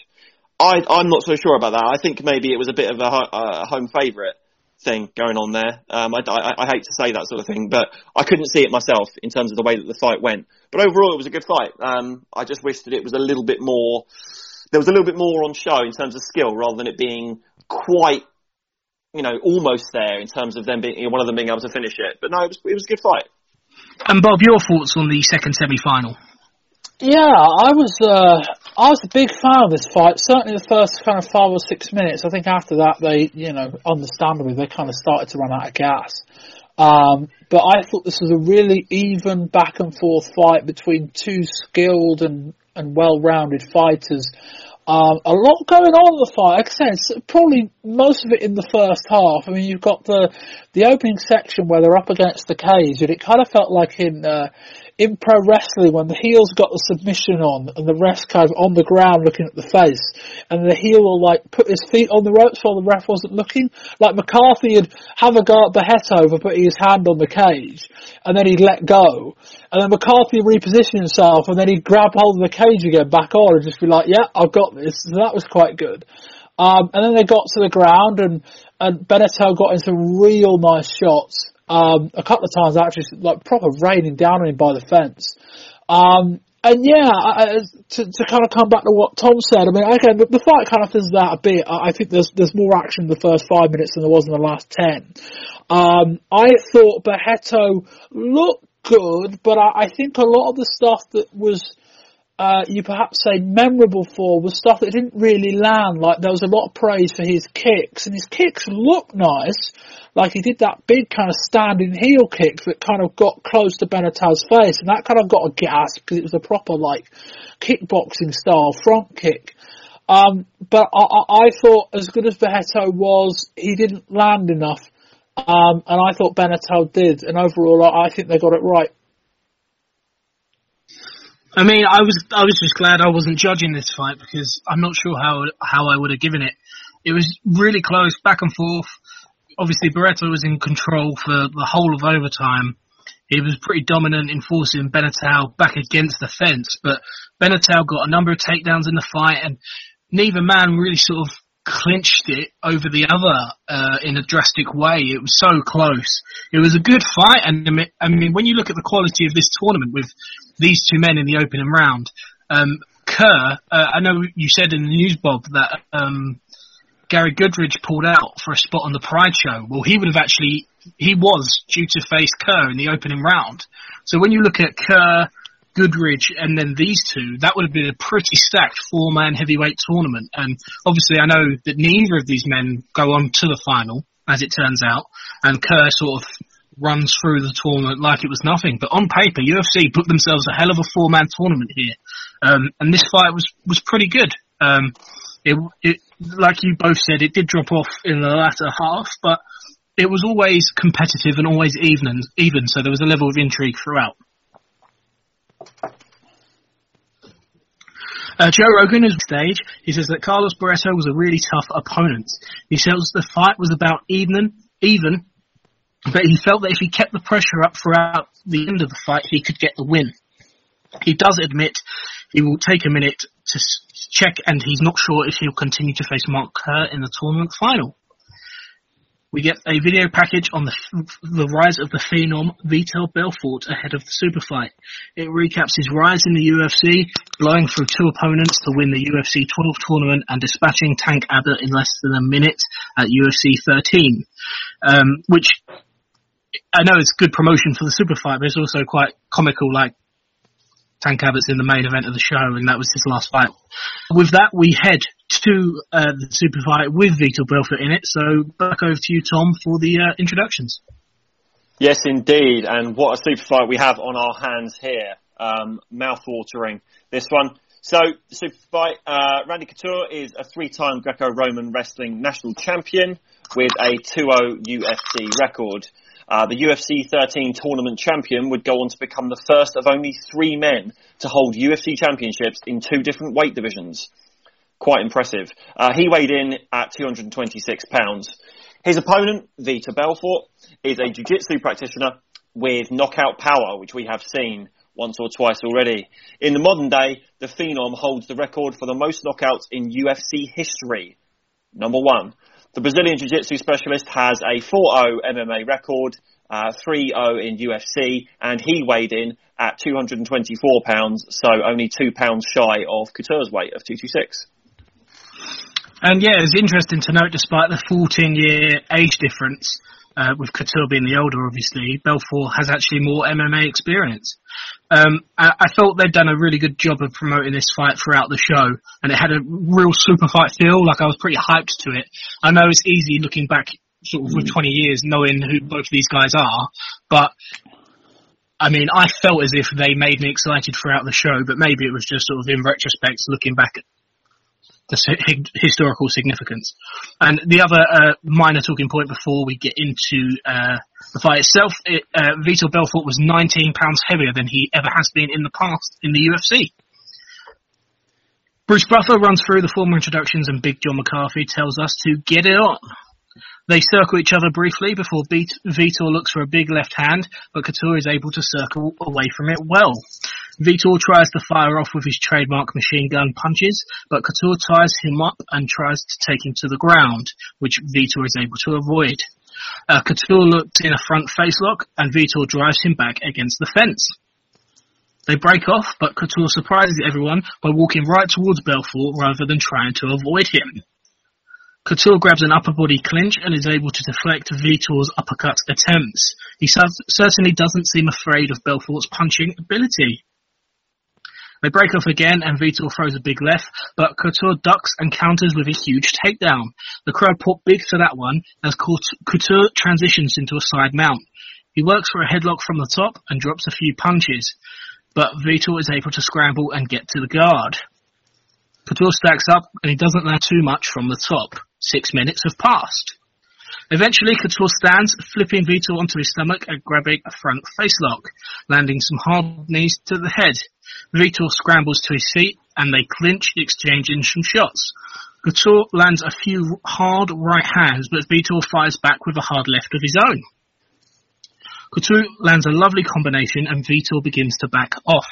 I, I'm not so sure about that. I think maybe it was a bit of a, a home favourite thing going on there. Um, I, I, I hate to say that sort of thing, but I couldn't see it myself in terms of the way that the fight went. But overall, it was a good fight. Um, I just wish that it was a little bit more, there was a little bit more on show in terms of skill rather than it being quite, you know, almost there in terms of them being, you know, one of them being able to finish it. But no, it was, it was a good fight. And Bob, your thoughts on the second semi-final? Yeah, I was uh, I was a big fan of this fight. Certainly the first kind of five or six minutes. I think after that, they, you know, understandably, they kind of started to run out of gas. Um, but I thought this was a really even back and forth fight between two skilled and, and well-rounded fighters. Um, a lot going on in the fight. Like I said, it's probably most of it in the first half. I mean, you've got the the opening section where they're up against the cage, and it kind of felt like in uh, in pro wrestling when the heels got the submission on and the ref's kind of on the ground looking at the face, and the heel will like put his feet on the ropes while the ref wasn't looking. Like McCarthy would have a go at Barreto putting his hand on the cage, and then he'd let go. And then McCarthy would reposition himself, and then he'd grab hold of the cage again, back on, and just be like, yeah, I've got this. So that was quite good. Um, and then they got to the ground, and, and Beneteau got in some real nice shots. Um, a couple of times actually, like proper raining down on him by the fence. Um, and yeah, I, to, to kind of come back to what Tom said, I mean, again, the, the fight kind of fizzles out a bit. I, I think there's there's more action in the first five minutes than there was in the last ten. Um, I thought Barreto looked good, but I, I think a lot of the stuff that was, uh, you perhaps say memorable for was stuff that didn't really land. Like there was a lot of praise for his kicks, and his kicks looked nice. Like he did that big kind of standing heel kick that kind of got close to Benetao's face, and that kind of got a gas because it was a proper like kickboxing style front kick. Um, but I, I, I thought as good as Barreto was, he didn't land enough. Um, and I thought Benetao did, and overall I, I think they got it right. I mean, I was I was just glad I wasn't judging this fight because I'm not sure how how I would have given it. It was really close, back and forth. Obviously, Barreto was in control for the whole of overtime. He was pretty dominant in forcing Benetao back against the fence, but Benetao got a number of takedowns in the fight, and neither man really sort of clinched it over the other uh, in a drastic way. It was so close. It was a good fight, and I mean, when you look at the quality of this tournament with these two men in the opening round, um, Kerr, uh, I know you said in the news, Bob, that um, Gary Goodridge pulled out for a spot on the Pride show. Well, he would have actually, he was due to face Kerr in the opening round. So when you look at Kerr, Goodridge, and then these two, that would have been a pretty stacked four-man heavyweight tournament. And obviously I know that neither of these men go on to the final, as it turns out, and Kerr sort of runs through the tournament like it was nothing. But on paper, U F C put themselves a hell of a four-man tournament here. Um, and this fight was, was pretty good. Um, it, it, like you both said, it did drop off in the latter half, but it was always competitive and always even, even, so there was a level of intrigue throughout. Uh, Joe Rogan is on stage. He says that Carlos Barreto was a really tough opponent. He says the fight was about even, even, but he felt that if he kept the pressure up throughout the end of the fight, he could get the win. He does admit he will take a minute to check, and he's not sure if he'll continue to face Mark Kerr in the tournament final. We get a video package on the the rise of the phenom Vitor Belfort ahead of the super fight. It recaps his rise in the U F C, blowing through two opponents to win the U F C twelve tournament and dispatching Tank Abbott in less than a minute at U F C thirteen. Um, which I know it's good promotion for the super fight, but it's also quite comical, like Tank Abbott's in the main event of the show, and that was his last fight. With that, we head to uh, the super fight with Vitor Belfort in it. So back over to you, Tom, for the uh, introductions. Yes, indeed, and what a super fight we have on our hands here. Um, mouth-watering, this one. So, the super fight, uh, Randy Couture is a three-time Greco-Roman wrestling national champion with a two oh U F C record. Uh, the U F C thirteen tournament champion would go on to become the first of only three men to hold U F C championships in two different weight divisions. Quite impressive. Uh, he weighed in at two hundred twenty-six pounds. His opponent, Vitor Belfort, is a jiu-jitsu practitioner with knockout power, which we have seen once or twice already. In the modern day, the Phenom holds the record for the most knockouts in U F C history. Number one. The Brazilian jiu-jitsu specialist has a four oh M M A record, uh, three oh in U F C, and he weighed in at two hundred twenty-four pounds, so only two pounds shy of Couture's weight of two twenty-six. And yeah, it's interesting to note, despite the fourteen-year age difference, uh, with Couture being the older, obviously, Belfort has actually more M M A experience. Um, I, I felt they'd done a really good job of promoting this fight throughout the show, and it had a real super fight feel. Like, I was pretty hyped to it. I know it's easy looking back sort of with twenty years, knowing who both of these guys are, but I mean, I felt as if they made me excited throughout the show, but maybe it was just sort of in retrospect, looking back at the historical significance. And the other uh, minor talking point before we get into uh, the fight itself, it, uh, Vitor Belfort was nineteen pounds heavier than he ever has been in the past in the U F C. Bruce Buffer runs through the formal introductions, and Big John McCarthy tells us to get it on. They circle each other briefly before Vitor looks for a big left hand, but Couture is able to circle away from it well. Vitor tries to fire off with his trademark machine gun punches, but Couture ties him up and tries to take him to the ground, which Vitor is able to avoid. Uh, Couture looked in a front face lock, and Vitor drives him back against the fence. They break off, but Couture surprises everyone by walking right towards Belfort rather than trying to avoid him. Couture grabs an upper body clinch and is able to deflect Vitor's uppercut attempts. He certainly doesn't seem afraid of Belfort's punching ability. They break off again and Vitor throws a big left, but Couture ducks and counters with a huge takedown. The crowd pop big for that one as Couture transitions into a side mount. He works for a headlock from the top and drops a few punches, but Vitor is able to scramble and get to the guard. Couture stacks up and he doesn't land too much from the top. Six minutes have passed. Eventually, Couture stands, flipping Vitor onto his stomach and grabbing a front facelock, landing some hard knees to the head. Vitor scrambles to his feet and they clinch, exchanging some shots. Couture lands a few hard right hands, but Vitor fires back with a hard left of his own. Couture lands a lovely combination and Vitor begins to back off.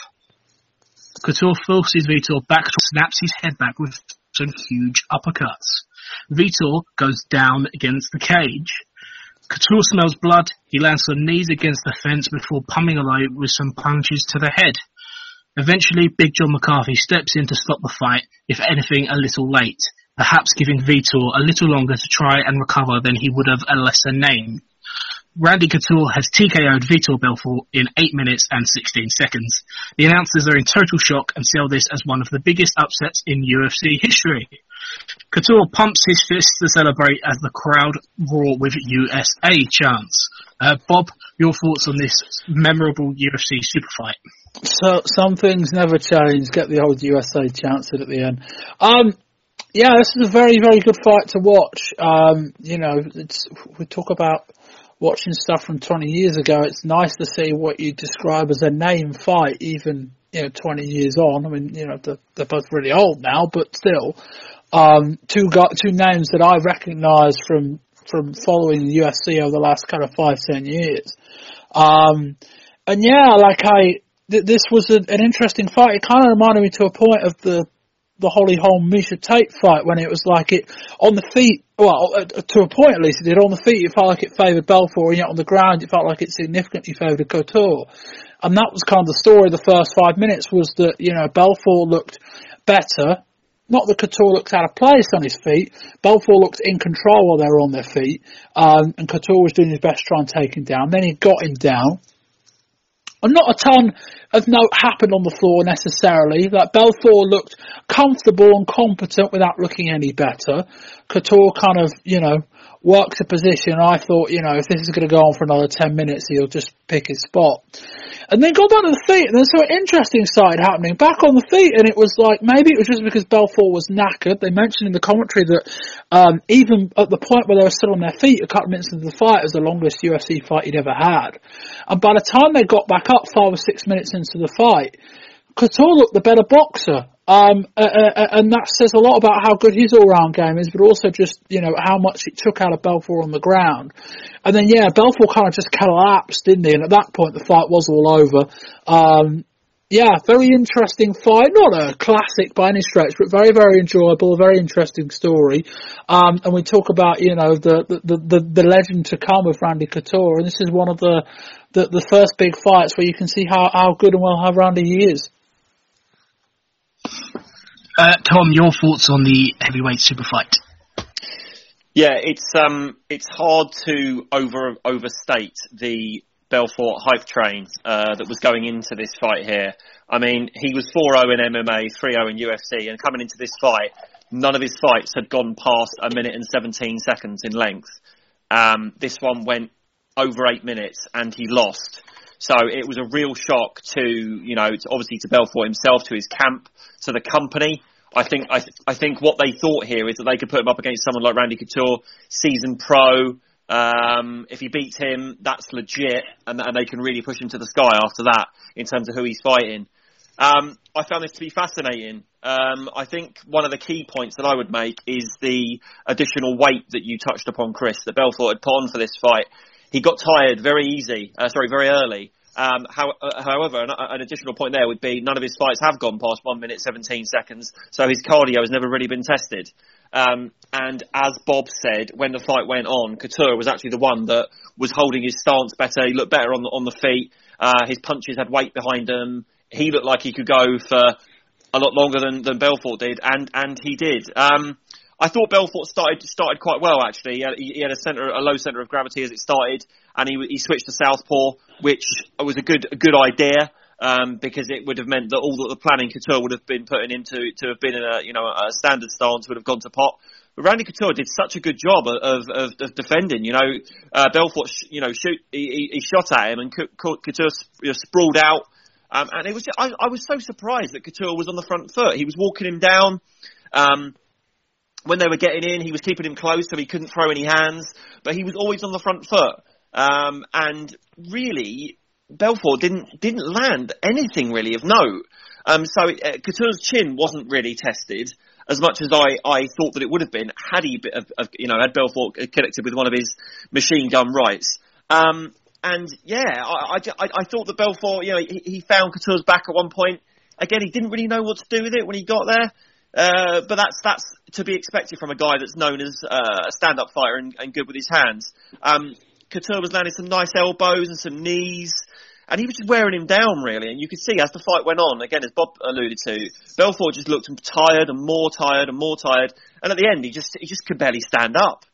Couture forces Vitor back, snaps his head back with some huge uppercuts. Vitor goes down against the cage. Couture smells blood. He lands some knees against the fence before pumming away with some punches to the head. Eventually, Big John McCarthy steps in to stop the fight, if anything a little late, perhaps giving Vitor a little longer to try and recover than he would have a lesser name. Randy Couture has T K O'd Vitor Belfort in eight minutes and sixteen seconds. The announcers are in total shock and sell this as one of the biggest upsets in U F C history. Couture pumps his fists to celebrate as the crowd roar with U S A chants. Uh, Bob, your thoughts on this memorable U F C super fight? So, some things never change. Get the old U S A chants at the end. Um, yeah, this is a very, very good fight to watch. Um, you know, it's, we talk about watching stuff from twenty years ago. It's nice to see what you describe as a name fight, even, you know, twenty years on. I mean, you know, they're, they're both really old now, but still, um, two got two names that I recognise from from following the U F C over the last kind of five, ten years. Um, and yeah, like I, th- this was a, an interesting fight. It kind of reminded me to a point of the the Holly Holm Miesha Tate fight when it was like it on the feet. Well, uh, to a point at least, it did. On the feet, it felt like it favoured Belfort, and yet on the ground, it felt like it significantly favoured Couture. And that was kind of the story. The first five minutes was that, you know, Belfort looked better. Not that Couture looked out of place on his feet. Belfort looked in control while they were on their feet, um, and Couture was doing his best to try and take him down. Then he got him down. And not a ton of note happened on the floor necessarily. Like Belfort looked comfortable and competent without looking any better. Couture kind of, you know, worked a position. I thought, you know, if this is going to go on for another ten minutes, he'll just pick his spot. And then got down to the feet, and then something interesting started happening. Back on the feet, and it was like, maybe it was just because Belfort was knackered. They mentioned in the commentary that um, even at the point where they were still on their feet, a couple of minutes into the fight, it was the longest U F C fight he'd ever had. And by the time they got back up five or six minutes into the fight, Couture looked the better boxer. Um, uh, uh, and that says a lot about how good his all-round game is, but also just, you know, how much it took out of Belfort on the ground. And then, yeah, Belfort kind of just collapsed, didn't he? And at that point, the fight was all over. Um, yeah, very interesting fight. Not a classic by any stretch, but very, very enjoyable, a very interesting story. Um, and we talk about, you know, the, the, the, the legend to come of Randy Couture. And this is one of the, the, the first big fights where you can see how, how good and well how rounded he is. Uh, Tom, your thoughts on the heavyweight super fight? Yeah, it's um, it's hard to over overstate the Belfort hype train uh, that was going into this fight here. I mean, he was four oh in M M A, three oh in U F C, and coming into this fight, none of his fights had gone past a minute and seventeen seconds in length. Um, this one went over eight minutes, and he lost. So it was a real shock to, you know, to obviously to Belfort himself, to his camp, to the company. I think I, th- I think what they thought here is that they could put him up against someone like Randy Couture, seasoned pro. Um, if he beats him, that's legit, and, and they can really push him to the sky after that in terms of who he's fighting. Um, I found this to be fascinating. Um, I think one of the key points that I would make is the additional weight that you touched upon, Chris, that Belfort had put on for this fight. He got tired very easy, uh, sorry, very early. Um, how, uh, however, an, an additional point there would be none of his fights have gone past one minute, seventeen seconds, so his cardio has never really been tested. Um, and as Bob said, when the fight went on, Couture was actually the one that was holding his stance better. He looked better on the, on the feet. Uh, his punches had weight behind them. he looked like he could go for a lot longer than, than Belfort did, and, and he did. Um, I thought Belfort started started quite well, actually. He had, he had a centre, a low centre of gravity as it started, and he he switched to southpaw, which was a good a good idea. Um, because it would have meant that all that the planning Couture would have been putting into to have been in a you know a standard stance would have gone to pot. But Randy Couture did such a good job of of, of defending. You know, uh, Belfort sh- you know shoot he, he shot at him and Couture you know, sprawled out, um, and it was just, I, I was so surprised that Couture was on the front foot. He was walking him down. Um, when they were getting in, he was keeping him close so he couldn't throw any hands, but he was always on the front foot. Um, and really, Belfort didn't didn't land anything really of note. Um, so uh, Couture's chin wasn't really tested as much as I, I thought that it would have been had he bit of, of, you know had Belfort connected with one of his machine gun rights. Um, and yeah, I, I, I thought that Belfort, you know, he, he found Couture's back at one point. Again, he didn't really know what to do with it when he got there. Uh, but that's that's to be expected from a guy that's known as uh, a stand-up fighter and, and good with his hands. Um, Couture was landing some nice elbows and some knees. And he was just wearing him down, really. And you could see as the fight went on, again, as Bob alluded to, Belfort just looked tired and more tired and more tired. And at the end, he just he just could barely stand up.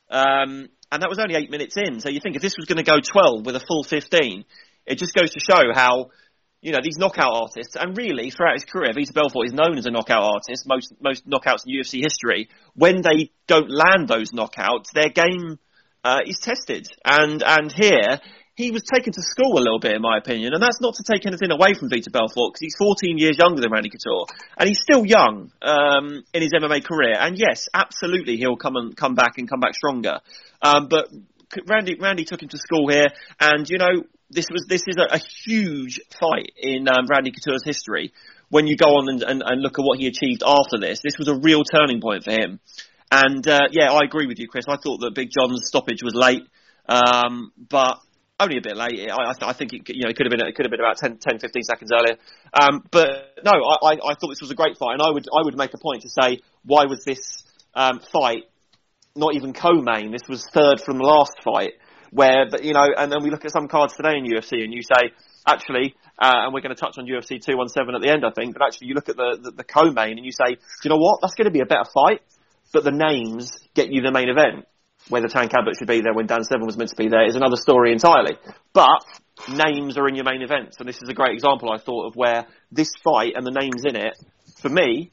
Um, and that was only eight minutes in. So you think if this was going to go twelve with a full fifteen, it just goes to show how, you know, these knockout artists, and really throughout his career, Vitor Belfort is known as a knockout artist, most most knockouts in U F C history. When they don't land those knockouts, their game uh, is tested. And and here, he was taken to school a little bit, in my opinion, and that's not to take anything away from Vitor Belfort, because he's fourteen years younger than Randy Couture, and he's still young um, in his M M A career. And yes, absolutely, he'll come and come back and come back stronger. Um, but Randy, Randy took him to school here, and you know, this was this is a, a huge fight in um, Randy Couture's history. When you go on and, and, and look at what he achieved after this, this was a real turning point for him. And uh, yeah, I agree with you, Chris. I thought that Big John's stoppage was late, um, but only a bit late. I, I, th- I think it, you know it could have been it could have been about ten, ten fifteen seconds earlier. Um, but no, I, I, I thought this was a great fight, and I would I would make a point to say, why was this um, fight not even co-main? This was third from the last fight, where but you know, and then we look at some cards today in U F C, and you say actually, uh, and we're going to touch on U F C two seventeen at the end, I think. But actually, you look at the the, the co-main, and you say, do you know what? That's going to be a better fight, but the names get you the main event. Whether Tank Abbott should be there when Dan Severn was meant to be there is another story entirely. But names are in your main events, and this is a great example, I thought, of where this fight and the names in it, for me,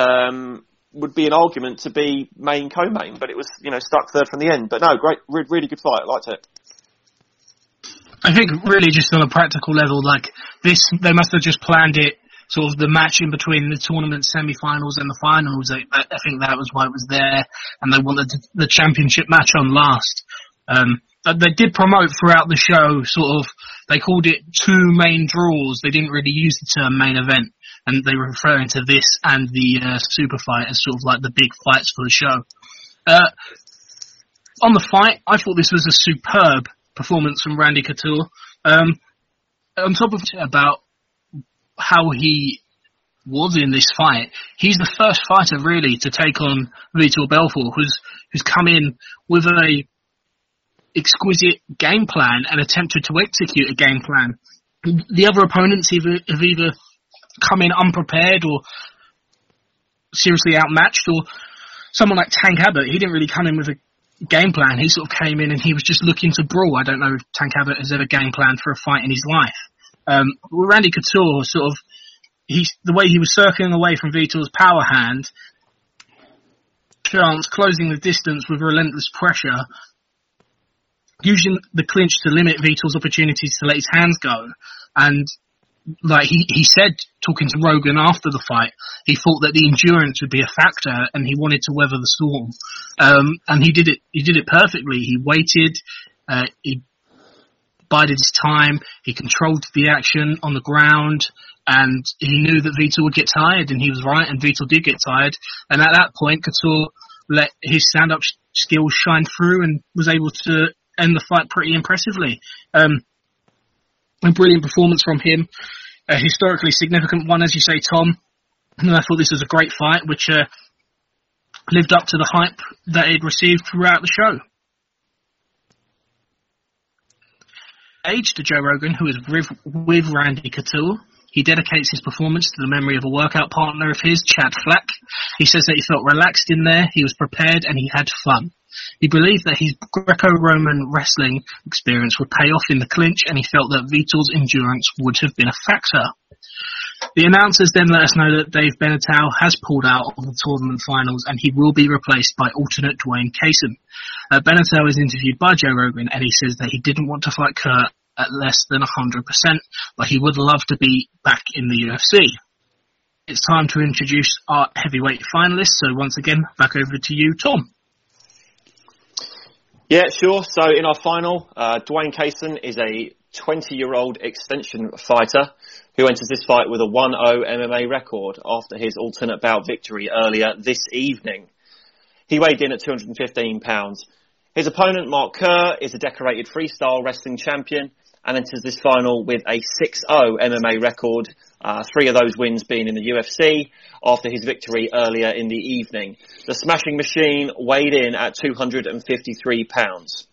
um, would be an argument to be main co-main. But it was, you know, stuck third from the end. But no, great, re- really good fight. I liked it. I think really just on a practical level, like this, they must have just planned it. Sort of the match in between the tournament semi-finals and the finals. I, I think that was why it was there, and they wanted the championship match on last. Um, they did promote throughout the show, sort of, they called it two main draws. They didn't really use the term main event, and they were referring to this and the uh, super fight as sort of like the big fights for the show. Uh, on the fight, I thought this was a superb performance from Randy Couture. Um, on top of it, about how he was in this fight, he's the first fighter really to take on Vitor Belfort, who's who's come in with a exquisite game plan and attempted to execute a game plan. The other opponents have, have either come in unprepared or seriously outmatched, or someone like Tank Abbott, he didn't really come in with a game plan. He sort of came in and he was just looking to brawl. I don't know if Tank Abbott has ever game planned for a fight in his life. Um, Randy Couture, sort of, he's, the way he was circling away from Vitor's power hand, chance closing the distance with relentless pressure, using the clinch to limit Vitor's opportunities to let his hands go. And like he, he said, talking to Rogan after the fight, he thought that the endurance would be a factor, and he wanted to weather the storm. Um, and he did it. He did it perfectly. He waited. Uh, he bided his time, he controlled the action on the ground, and he knew that Vitor would get tired, and he was right, and Vitor did get tired. And at that point, Couture let his stand-up sh- skills shine through and was able to end the fight pretty impressively. Um, a brilliant performance from him, a historically significant one, as you say, Tom. And I thought this was a great fight, which uh, lived up to the hype that it received throughout the show. Age to Joe Rogan, who is with, with Randy Couture. He dedicates his performance to the memory of a workout partner of his, Chad Flack. He says that he felt relaxed in there, he was prepared, and he had fun. He believed that his Greco-Roman wrestling experience would pay off in the clinch, and he felt that Vital's endurance would have been a factor. The announcers then let us know that Dave Beneteau has pulled out of the tournament finals, and he will be replaced by alternate Dwayne Kaysen. Uh, Beneteau is interviewed by Joe Rogan, and he says that he didn't want to fight Kerr at less than one hundred percent, but he would love to be back in the U F C. It's time to introduce our heavyweight finalists, so once again, back over to you, Tom. Yeah, sure. So in our final, uh, Dwayne Kaysen is a twenty-year-old extension fighter who enters this fight with a one oh M M A record after his alternate bout victory earlier this evening. He weighed in at two hundred fifteen pounds. His opponent, Mark Kerr, is a decorated freestyle wrestling champion and enters this final with a six oh M M A record, uh, three of those wins being in the U F C after his victory earlier in the evening. The Smashing Machine weighed in at two hundred fifty-three pounds.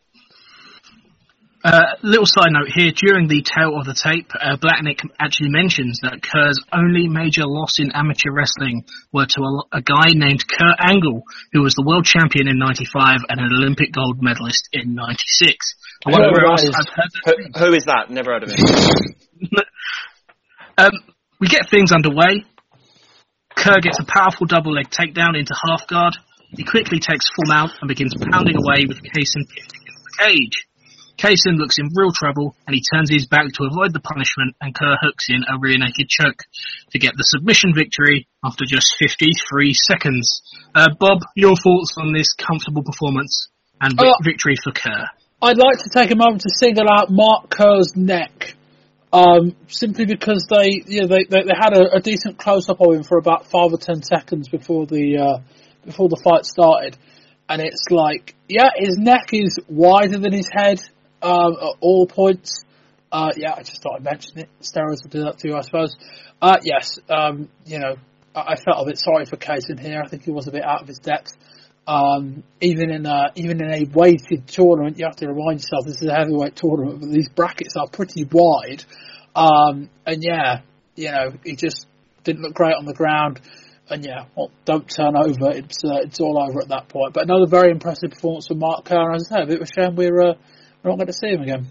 Uh, little side note here, during the tail of the tape, uh, Blacknick actually mentions that Kerr's only major loss in amateur wrestling were to a, a guy named Kurt Angle, who was the world champion in ninety-five and an Olympic gold medalist in ninety-six. I wonder where else I've heard that. Who, who is that? Never heard of him. um, we get things underway. Kerr gets a powerful double leg takedown into half guard. He quickly takes full mount and begins pounding away with Kaysen pitching into the cage. Kaysen looks in real trouble and he turns his back to avoid the punishment, and Kerr hooks in a rear naked choke to get the submission victory after just fifty-three seconds. Uh, Bob, your thoughts on this comfortable performance and vi- uh, victory for Kerr? I'd like to take a moment to single out Mark Kerr's neck, um, simply because they, you know, they, they, they had a, a decent close up of him for about five or ten seconds before the uh, before the fight started, and it's like, yeah, his neck is wider than his head. Um, at all points. Uh, yeah, I just thought I'd mention it. Steroids will do that too, I suppose. Uh, yes, um, you know, I, I felt a bit sorry for Kaysen here. I think he was a bit out of his depth. Um, even in a, even in a weighted tournament, you have to remind yourself this is a heavyweight tournament, but these brackets are pretty wide. Um, and yeah, you know, he just didn't look great on the ground. And yeah, well, don't turn over. It's uh, it's all over at that point. But another very impressive performance from Mark Kerr. And as I say, a bit of a shame we're uh, we're not going to see him again.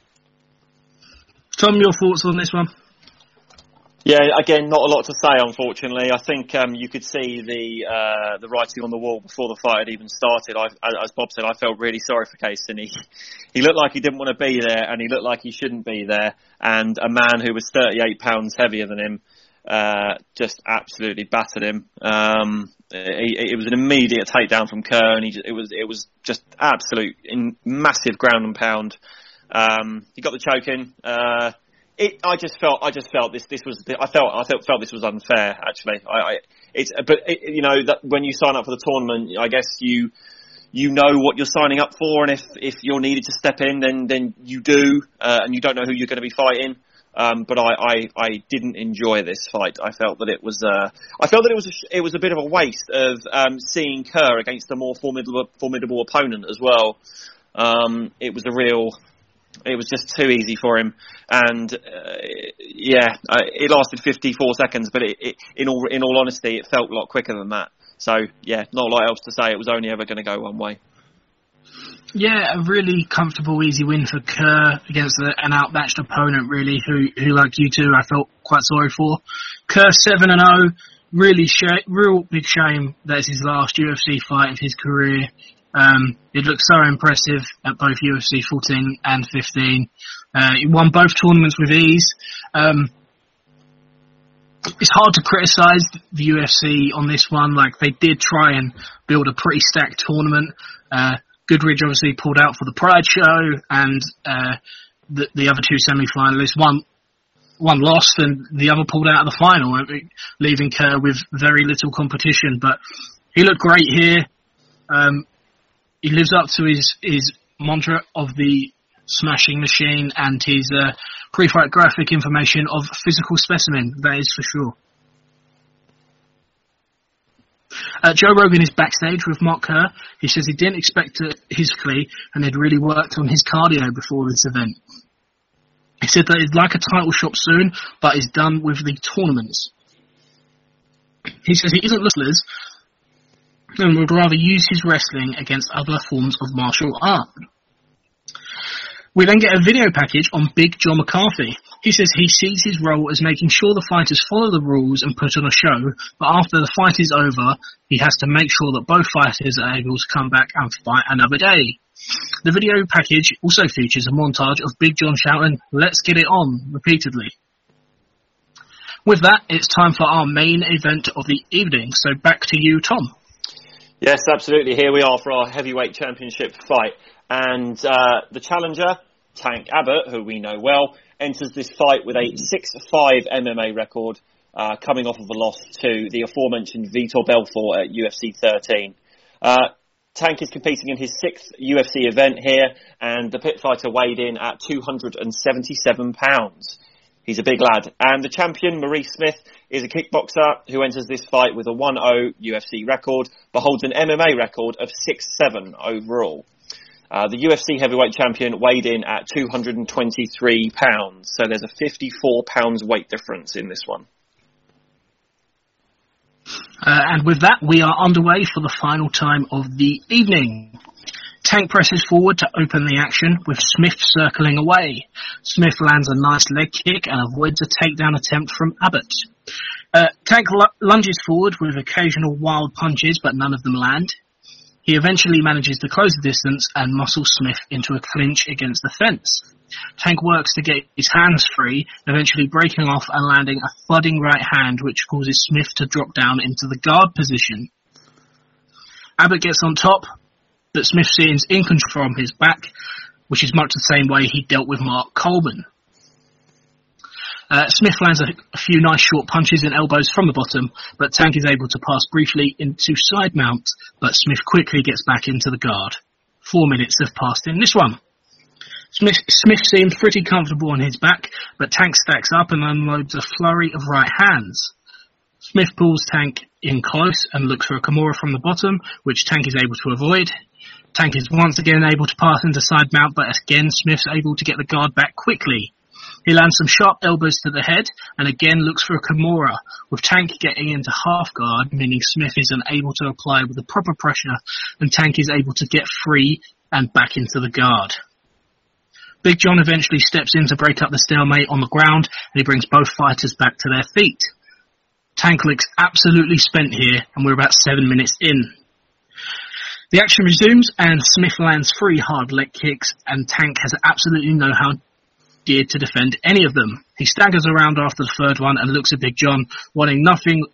Tom, your thoughts on this one? Yeah, again, not a lot to say, unfortunately. I think um, you could see the uh, the writing on the wall before the fight had even started. I, as Bob said, I felt really sorry for Kaysen. He, he looked like he didn't want to be there, and he looked like he shouldn't be there. And a man who was thirty-eight pounds heavier than him uh, just absolutely battered him. Um, it, it was an immediate takedown from Kerr, and he, it was it was just absolute in massive ground and pound. Um, he got the choke in. Uh, It, I just felt, I just felt this, this was, I felt, I felt, felt this was unfair, actually. I, I it's, but, it, you know, that when you sign up for the tournament, I guess you, you know what you're signing up for, and if, if you're needed to step in, then, then you do, uh, and you don't know who you're going to be fighting. Um, but I, I, I didn't enjoy this fight. I felt that it was, uh, I felt that it was, a, it was a bit of a waste of, um, seeing Kerr against a more formidable, formidable opponent as well. Um, it was a real, It was just too easy for him, and uh, yeah, uh, it lasted fifty-four seconds. But it, it, in all in all honesty, it felt a lot quicker than that. So yeah, not a lot else to say. It was only ever going to go one way. Yeah, a really comfortable, easy win for Kerr against a, an outmatched opponent, really, who, who like you two, I felt quite sorry for. Kerr seven and zero, really, sh- real big shame that it's his last U F C fight of his career. Um, it looked so impressive at both U F C fourteen and fifteen. Uh, he won both tournaments with ease. Um, it's hard to criticise the U F C on this one. Like, they did try and build a pretty stacked tournament. Uh, Goodridge obviously pulled out for the Pride show, and uh, the, the other two semi-finalists, one one lost and the other pulled out of the final, leaving Kerr with very little competition. But he looked great here. Um, He lives up to his, his mantra of the Smashing Machine and his uh, pre-fight graphic information of physical specimen, that is for sure. Uh, Joe Rogan is backstage with Mark Kerr. He says he didn't expect it physically and had really worked on his cardio before this event. He said that he'd like a title shot soon, but is done with the tournaments. He says he isn't wrestlers and would rather use his wrestling against other forms of martial art. We then get a video package on Big John McCarthy. He says he sees his role as making sure the fighters follow the rules and put on a show, but after the fight is over, he has to make sure that both fighters are able to come back and fight another day. The video package also features a montage of Big John shouting, "Let's get it on," repeatedly. With that, it's time for our main event of the evening, so back to you, Tom. Yes, absolutely. Here we are for our heavyweight championship fight. And uh, the challenger, Tank Abbott, who we know well, enters this fight with a six five M M A record, uh, coming off of a loss to the aforementioned Vitor Belfort at U F C thirteen. Uh, Tank is competing in his sixth U F C event here, and the pit fighter weighed in at two hundred seventy-seven pounds. He's a big lad. And the champion, Maurice Smith, is a kickboxer who enters this fight with a one oh U F C record, but holds an M M A record of six seven overall. Uh, the U F C heavyweight champion weighed in at two hundred twenty-three pounds, so there's a fifty-four pounds weight difference in this one. Uh, and with that, we are underway for the final time of the evening. Tank presses forward to open the action, with Smith circling away. Smith lands a nice leg kick and avoids a takedown attempt from Abbott. Uh, Tank l- lunges forward with occasional wild punches, but none of them land. He eventually manages to close the distance and muscles Smith into a clinch against the fence. Tank works to get his hands free, eventually breaking off and landing a thudding right hand, which causes Smith to drop down into the guard position. Abbott gets on top, but Smith seems in control from his back, which is much the same way he dealt with Mark Coleman. Uh, Smith lands a, a few nice short punches and elbows from the bottom, but Tank is able to pass briefly into side mount, but Smith quickly gets back into the guard. Four minutes have passed in this one. Smith, Smith seems pretty comfortable on his back, but Tank stacks up and unloads a flurry of right hands. Smith pulls Tank in close and looks for a Kimura from the bottom, which Tank is able to avoid. Tank is once again able to pass into side mount, but again Smith's able to get the guard back quickly. He lands some sharp elbows to the head and again looks for a Kimura, with Tank getting into half guard, meaning Smith is unable to apply with the proper pressure and Tank is able to get free and back into the guard. Big John eventually steps in to break up the stalemate on the ground and he brings both fighters back to their feet. Tank looks absolutely spent here and we're about seven minutes in. The action resumes and Smith lands three hard leg kicks and Tank has absolutely no how geared to defend any of them. He staggers around after the third one and looks at Big John, wanting nothing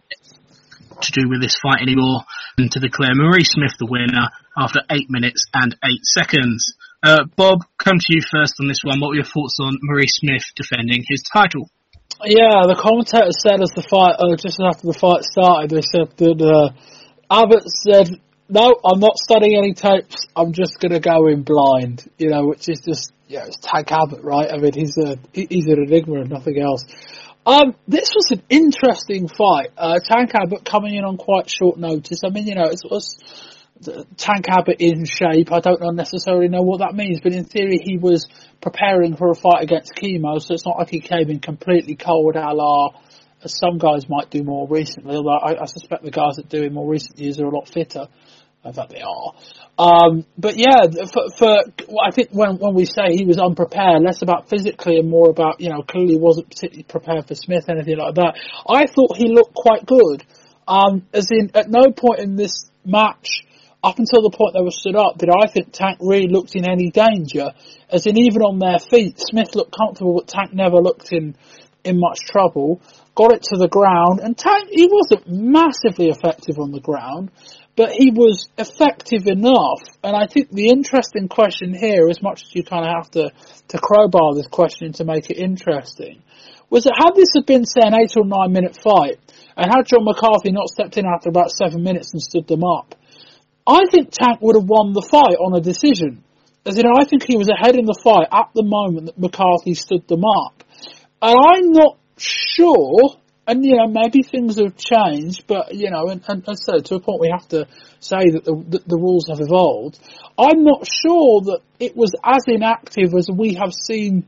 to do with this fight anymore, and to declare Maurice Smith the winner after eight minutes and eight seconds. Uh, Bob, come to you first on this one. What were your thoughts on Maurice Smith defending his title? Yeah, the commentator said as the fight, uh, just after the fight started, they said that uh, Abbott said, "No, I'm not studying any tapes. I'm just going to go in blind." You know, which is just, yeah, it's Tank Abbott, right? I mean, he's a he's an enigma and nothing else. Um, this was an interesting fight. Uh, Tank Abbott coming in on quite short notice. I mean, you know, it was Tank Abbott in shape. I don't necessarily know what that means, but in theory he was preparing for a fight against Chemo, so it's not like he came in completely cold a la as some guys might do more recently, although I, I suspect the guys that do in more recent years are a lot fitter. In fact, they are. Um, but yeah, for, for I think when when we say he was unprepared, less about physically and more about, you know, clearly wasn't particularly prepared for Smith, anything like that. I thought he looked quite good. Um, as in, at no point in this match, up until the point they were stood up, did I think Tank really looked in any danger. As in, even on their feet, Smith looked comfortable, but Tank never looked in, in much trouble. Got it to the ground, and Tank, he wasn't massively effective on the ground, but he was effective enough. And I think the interesting question here, as much as you kind of have to, to crowbar this question to make it interesting, was that had this have been, say, an eight or nine minute fight, and had John McCarthy not stepped in after about seven minutes and stood them up, I think Tank would have won the fight on a decision. As in, I think he was ahead in the fight at the moment that McCarthy stood them up. And I'm not sure, and, you know, maybe things have changed, but, you know, and, and, and so to a point we have to say that the, that the rules have evolved. I'm not sure that it was as inactive as we have seen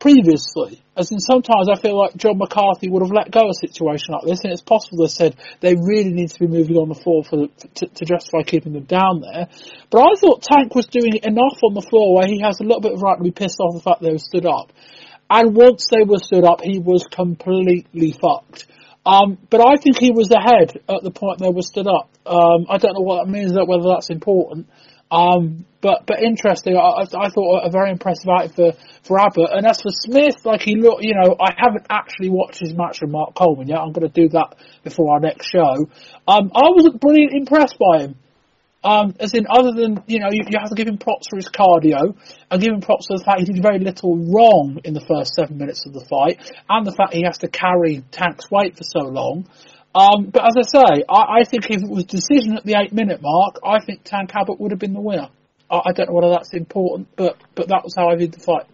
previously. As in, sometimes I feel like John McCarthy would have let go of a situation like this, and it's possible they said they really need to be moving on the floor for the, to, to justify keeping them down there. But I thought Tank was doing enough on the floor where he has a little bit of right to be pissed off the fact they were stood up. And once they were stood up, he was completely fucked. Um, but I think he was ahead at the point they were stood up. Um, I don't know what that means, whether that's important. Um, but, but interesting. I, I thought a very impressive outing for, for Abbott. And as for Smith, like he looked, you know, I haven't actually watched his match with Mark Coleman yet. I'm going to do that before our next show. Um, I wasn't brilliantly impressed by him. Um, as in, other than, you know, you, you have to give him props for his cardio, and give him props for the fact he did very little wrong in the first seven minutes of the fight, and the fact he has to carry Tank's weight for so long. Um, but as I say, I, I think if it was decision at the eight minute mark, I think Tank Abbott would have been the winner. I, I don't know whether that's important, but, but that was how I viewed the fight.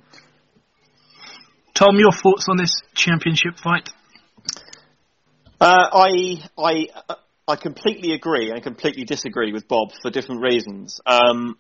Tom, your thoughts on this championship fight? Uh, I, I, I completely agree and completely disagree with Bob for different reasons. Um,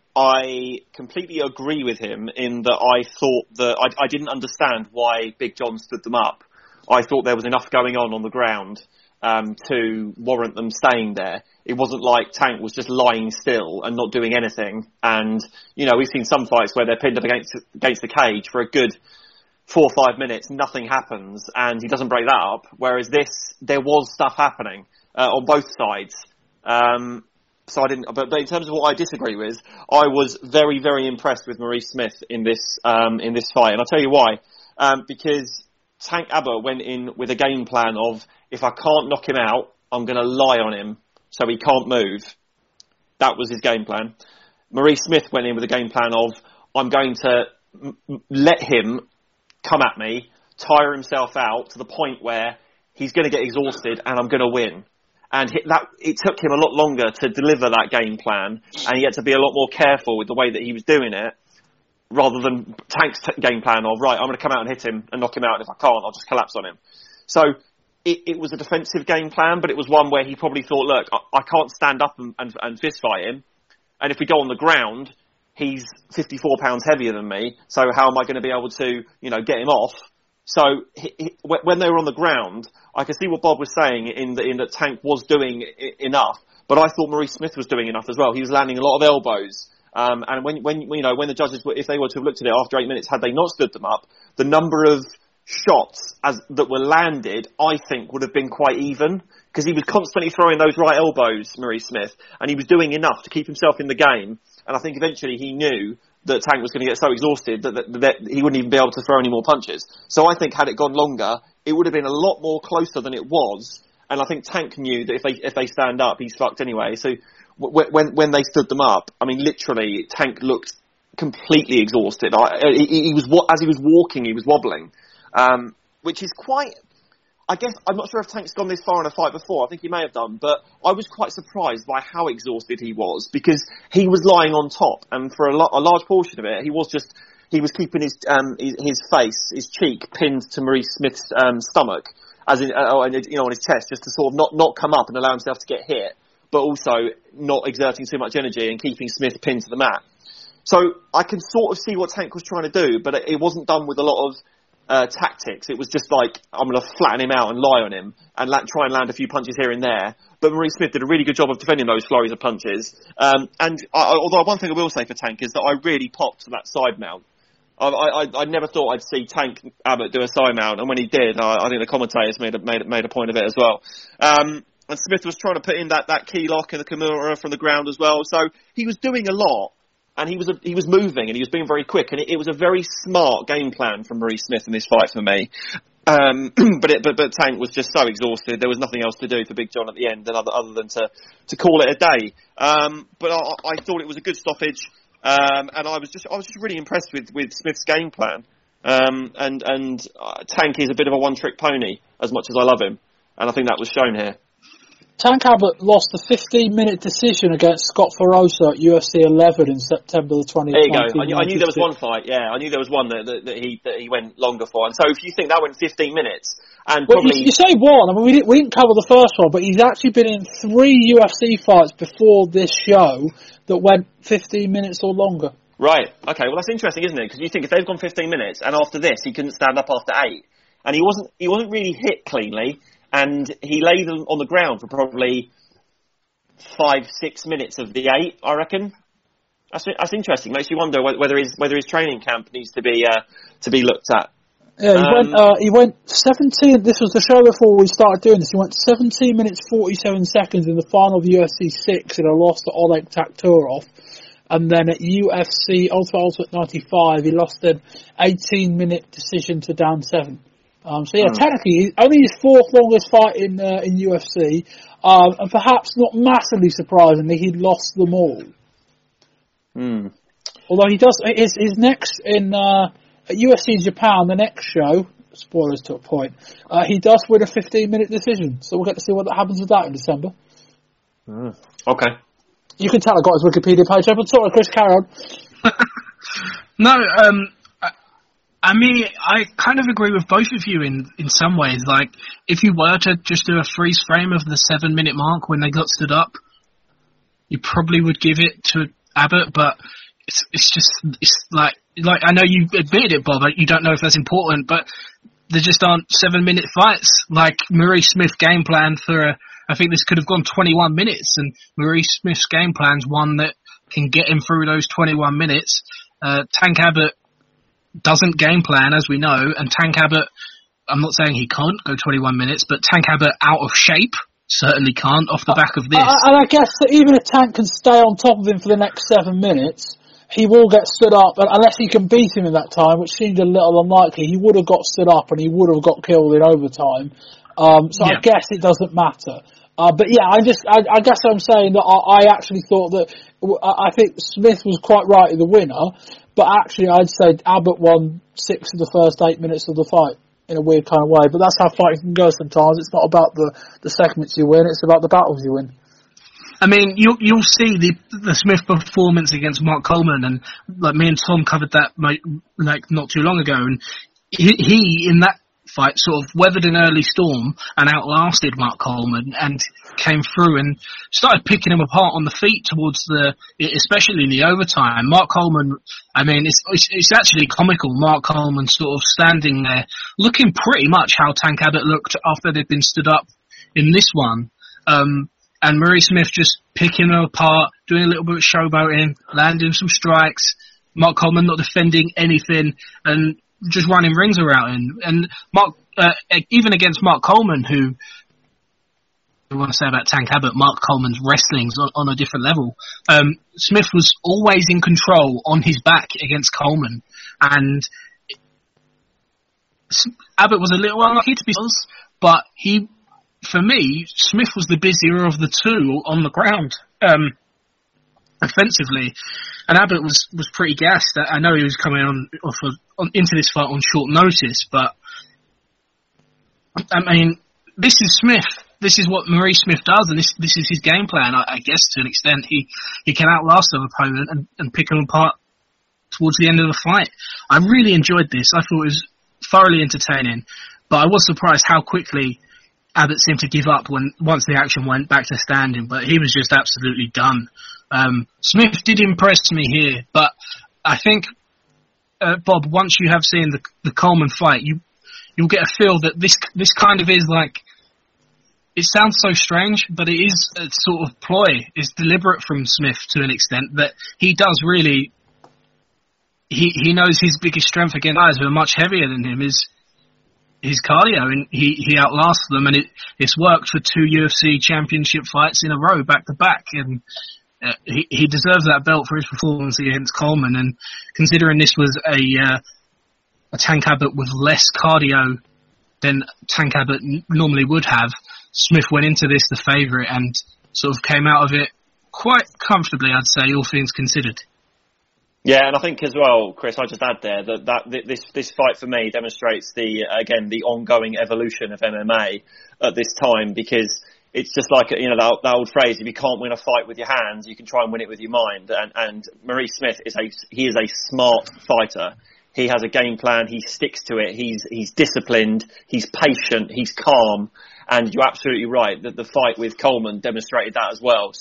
I completely agree with him in that I thought that I, I didn't understand why Big John stood them up. I thought there was enough going on on the ground um, to warrant them staying there. It wasn't like Tank was just lying still and not doing anything. And, you know, we've seen some fights where they're pinned up against, against the cage for a good four or five minutes, nothing happens, and he doesn't break that up. Whereas this, there was stuff happening uh, on both sides. Um, so I didn't, but, but in terms of what I disagree with, I was very, very impressed with Maurice Smith in this, um, in this fight. And I'll tell you why. Um, because Tank Abbott went in with a game plan of, if I can't knock him out, I'm going to lie on him so he can't move. That was his game plan. Maurice Smith went in with a game plan of, I'm going to m- let him come at me, tire himself out to the point where he's going to get exhausted and I'm going to win. And that, it took him a lot longer to deliver that game plan, and he had to be a lot more careful with the way that he was doing it, rather than Tank's t- game plan of, right, I'm going to come out and hit him and knock him out, and if I can't, I'll just collapse on him. So it, it was a defensive game plan, but it was one where he probably thought, look, I, I can't stand up and, and, and fist fight him, and if we go on the ground, he's fifty-four pounds heavier than me, so how am I going to be able to, you know, get him off? So he, he, when they were on the ground, I could see what Bob was saying in, the, in that Tank was doing I- enough, but I thought Maurice Smith was doing enough as well. He was landing a lot of elbows. Um, and when, when, you know, when the judges were, if they were to have looked at it after eight minutes, had they not stood them up, the number of shots as, that were landed, I think would have been quite even, because he was constantly throwing those right elbows, Maurice Smith, and he was doing enough to keep himself in the game. And I think eventually he knew that Tank was going to get so exhausted that, that, that he wouldn't even be able to throw any more punches. So I think had it gone longer, it would have been a lot more closer than it was. And I think Tank knew that if they, if they stand up, he's fucked anyway. So when when they stood them up, I mean, literally, Tank looked completely exhausted. I, he, he was as he was walking, he was wobbling, um, which is quite. I guess I'm not sure if Tank's gone this far in a fight before. I think he may have done, but I was quite surprised by how exhausted he was, because he was lying on top, and for a, lo- a large portion of it, he was just he was keeping his um, his, his face, his cheek pinned to Maurice Smith's um, stomach, as in uh, you know on his chest, just to sort of not not come up and allow himself to get hit, but also not exerting too much energy and keeping Smith pinned to the mat. So I can sort of see what Tank was trying to do, but it wasn't done with a lot of uh, tactics. It was just like, I'm going to flatten him out and lie on him and la- try and land a few punches here and there. But Maurice Smith did a really good job of defending those flurries of punches. Um, and I, although one thing I will say for Tank is that I really popped to that side mount. I, I, I never thought I'd see Tank Abbott do a side mount, and when he did, I, I think the commentators made a, made, made a point of it as well. Um, and Smith was trying to put in that, that key lock and the Kimura from the ground as well. So he was doing a lot, and he was a, he was moving, and he was being very quick, and it, it was a very smart game plan from Maurice Smith in this fight for me. Um, but, it, but but Tank was just so exhausted. There was nothing else to do for Big John at the end, than other, other than to, to call it a day. Um, but I, I thought it was a good stoppage. Um, and I was just, I was just really impressed with, with Smith's game plan. Um, and, and uh, Tank is a bit of a one-trick pony, as much as I love him. And I think that was shown here. Tank Abbott lost a fifteen-minute decision against Scott Forosa at U F C eleven in September the twentieth. There you go. I knew, I knew there was one fight, yeah. I knew there was one that, that, that he that he went longer for. And so if you think that went fifteen minutes, and well, probably... you, you say one. I mean, we didn't, we didn't cover the first one, but he's actually been in three U F C fights before this show that went fifteen minutes or longer. Right. Okay. Well, that's interesting, isn't it? Because you think if they've gone fifteen minutes, and after this he couldn't stand up after eight, and he wasn't he wasn't really hit cleanly, and he lay them on the ground for probably five six minutes of the eight, I reckon. That's that's interesting. Makes you wonder whether his whether his training camp needs to be uh, to be looked at. Yeah, he um, went. Uh, he went seventeen. This was the show before we started doing this. He went seventeen minutes forty-seven seconds in the final of U F C six in a loss to Oleg Takturov, and then at U F C Ultimate Ultimate ninety-five, he lost an eighteen-minute decision to Dan Severn. Um, so yeah, mm. technically, only his fourth longest fight in uh, in U F C, um, and perhaps not massively surprisingly, he lost them all. Mm. Although he does his his next in. Uh, At U F C Japan, the next show, spoilers to a point, uh, he does win a fifteen-minute decision. So we'll get to see what happens with that in December. Mm. Okay. You can tell I got his Wikipedia page open. Sorry, Chris, carry on. no, um, I, I mean, I kind of agree with both of you in, in some ways. Like, if you were to just do a freeze frame of the seven-minute mark when they got stood up, you probably would give it to Abbott, but it's it's just, it's like, Like I know you admitted it, Bob. You don't know if that's important, but there just aren't seven-minute fights. Like Maurice Smith game plan for, a, I think this could have gone twenty-one minutes, and Maurice Smith's game plan's one that can get him through those twenty-one minutes. Uh, Tank Abbott doesn't game plan, as we know, and Tank Abbott, I'm not saying he can't go twenty-one minutes, but Tank Abbott out of shape certainly can't off the back of this. And I guess that even if Tank can stay on top of him for the next seven minutes. He will get stood up, and unless he can beat him in that time, which seemed a little unlikely, he would have got stood up and he would have got killed in overtime. Um, so yeah. I guess it doesn't matter. Uh, but yeah, I just, I, I guess I'm saying that I, I actually thought that, I think Smith was quite right in the winner, but actually I'd say Abbott won six of the first eight minutes of the fight in a weird kind of way. But that's how fighting can go sometimes. It's not about the, the segments you win, it's about the battles you win. I mean, you'll you'll see the the Smith performance against Mark Coleman, and like me and Tom covered that like not too long ago, and he, he in that fight sort of weathered an early storm and outlasted Mark Coleman and came through and started picking him apart on the feet towards the, especially in the overtime. Mark Coleman, I mean, it's it's, it's actually comical. Mark Coleman sort of standing there, looking pretty much how Tank Abbott looked after they'd been stood up in this one. Um, And Maurice Smith just picking him apart, doing a little bit of showboating, landing some strikes. Mark Coleman not defending anything and just running rings around him. And Mark, uh, even against Mark Coleman, who I want to say about Tank Abbott, Mark Coleman's wrestling's on, on a different level. Um, Smith was always in control on his back against Coleman, and Abbott was a little unlucky to be honest, but he. For me, Smith was the busier of the two on the ground, um, offensively, and Abbott was, was pretty gassed. I know he was coming on, off of, on into this fight on short notice, but I mean, this is Smith. This is what Maurice Smith does, and this this is his game plan. I, I guess to an extent, he, he can outlast an opponent and, and pick him apart towards the end of the fight. I really enjoyed this. I thought it was thoroughly entertaining, but I was surprised how quickly Abbott seemed to give up when once the action went back to standing, but he was just absolutely done. Um, Smith did impress me here, but I think, uh, Bob, once you have seen the, the Coleman fight, you, you'll get a feel that this this kind of is like, it sounds so strange, but it is a sort of ploy. It's deliberate from Smith to an extent that he does really, he, he knows his biggest strength against guys who are much heavier than him is his cardio, and he, he outlasts them, and it, it's worked for two U F C championship fights in a row, back to back, and uh, he, he deserves that belt for his performance against Coleman, and considering this was a, uh, a Tank Abbott with less cardio than Tank Abbott n- normally would have, Smith went into this the favourite and sort of came out of it quite comfortably, I'd say, all things considered. Yeah, and I think as well, Chris, I just add there that, that this this fight for me demonstrates the again the ongoing evolution of M M A at this time, because it's just like, you know, that, that old phrase: if you can't win a fight with your hands, you can try and win it with your mind. And, and Maurice Smith is a he is a smart fighter. He has a game plan. He sticks to it. He's he's disciplined. He's patient. He's calm. And you're absolutely right that the fight with Coleman demonstrated that as well. So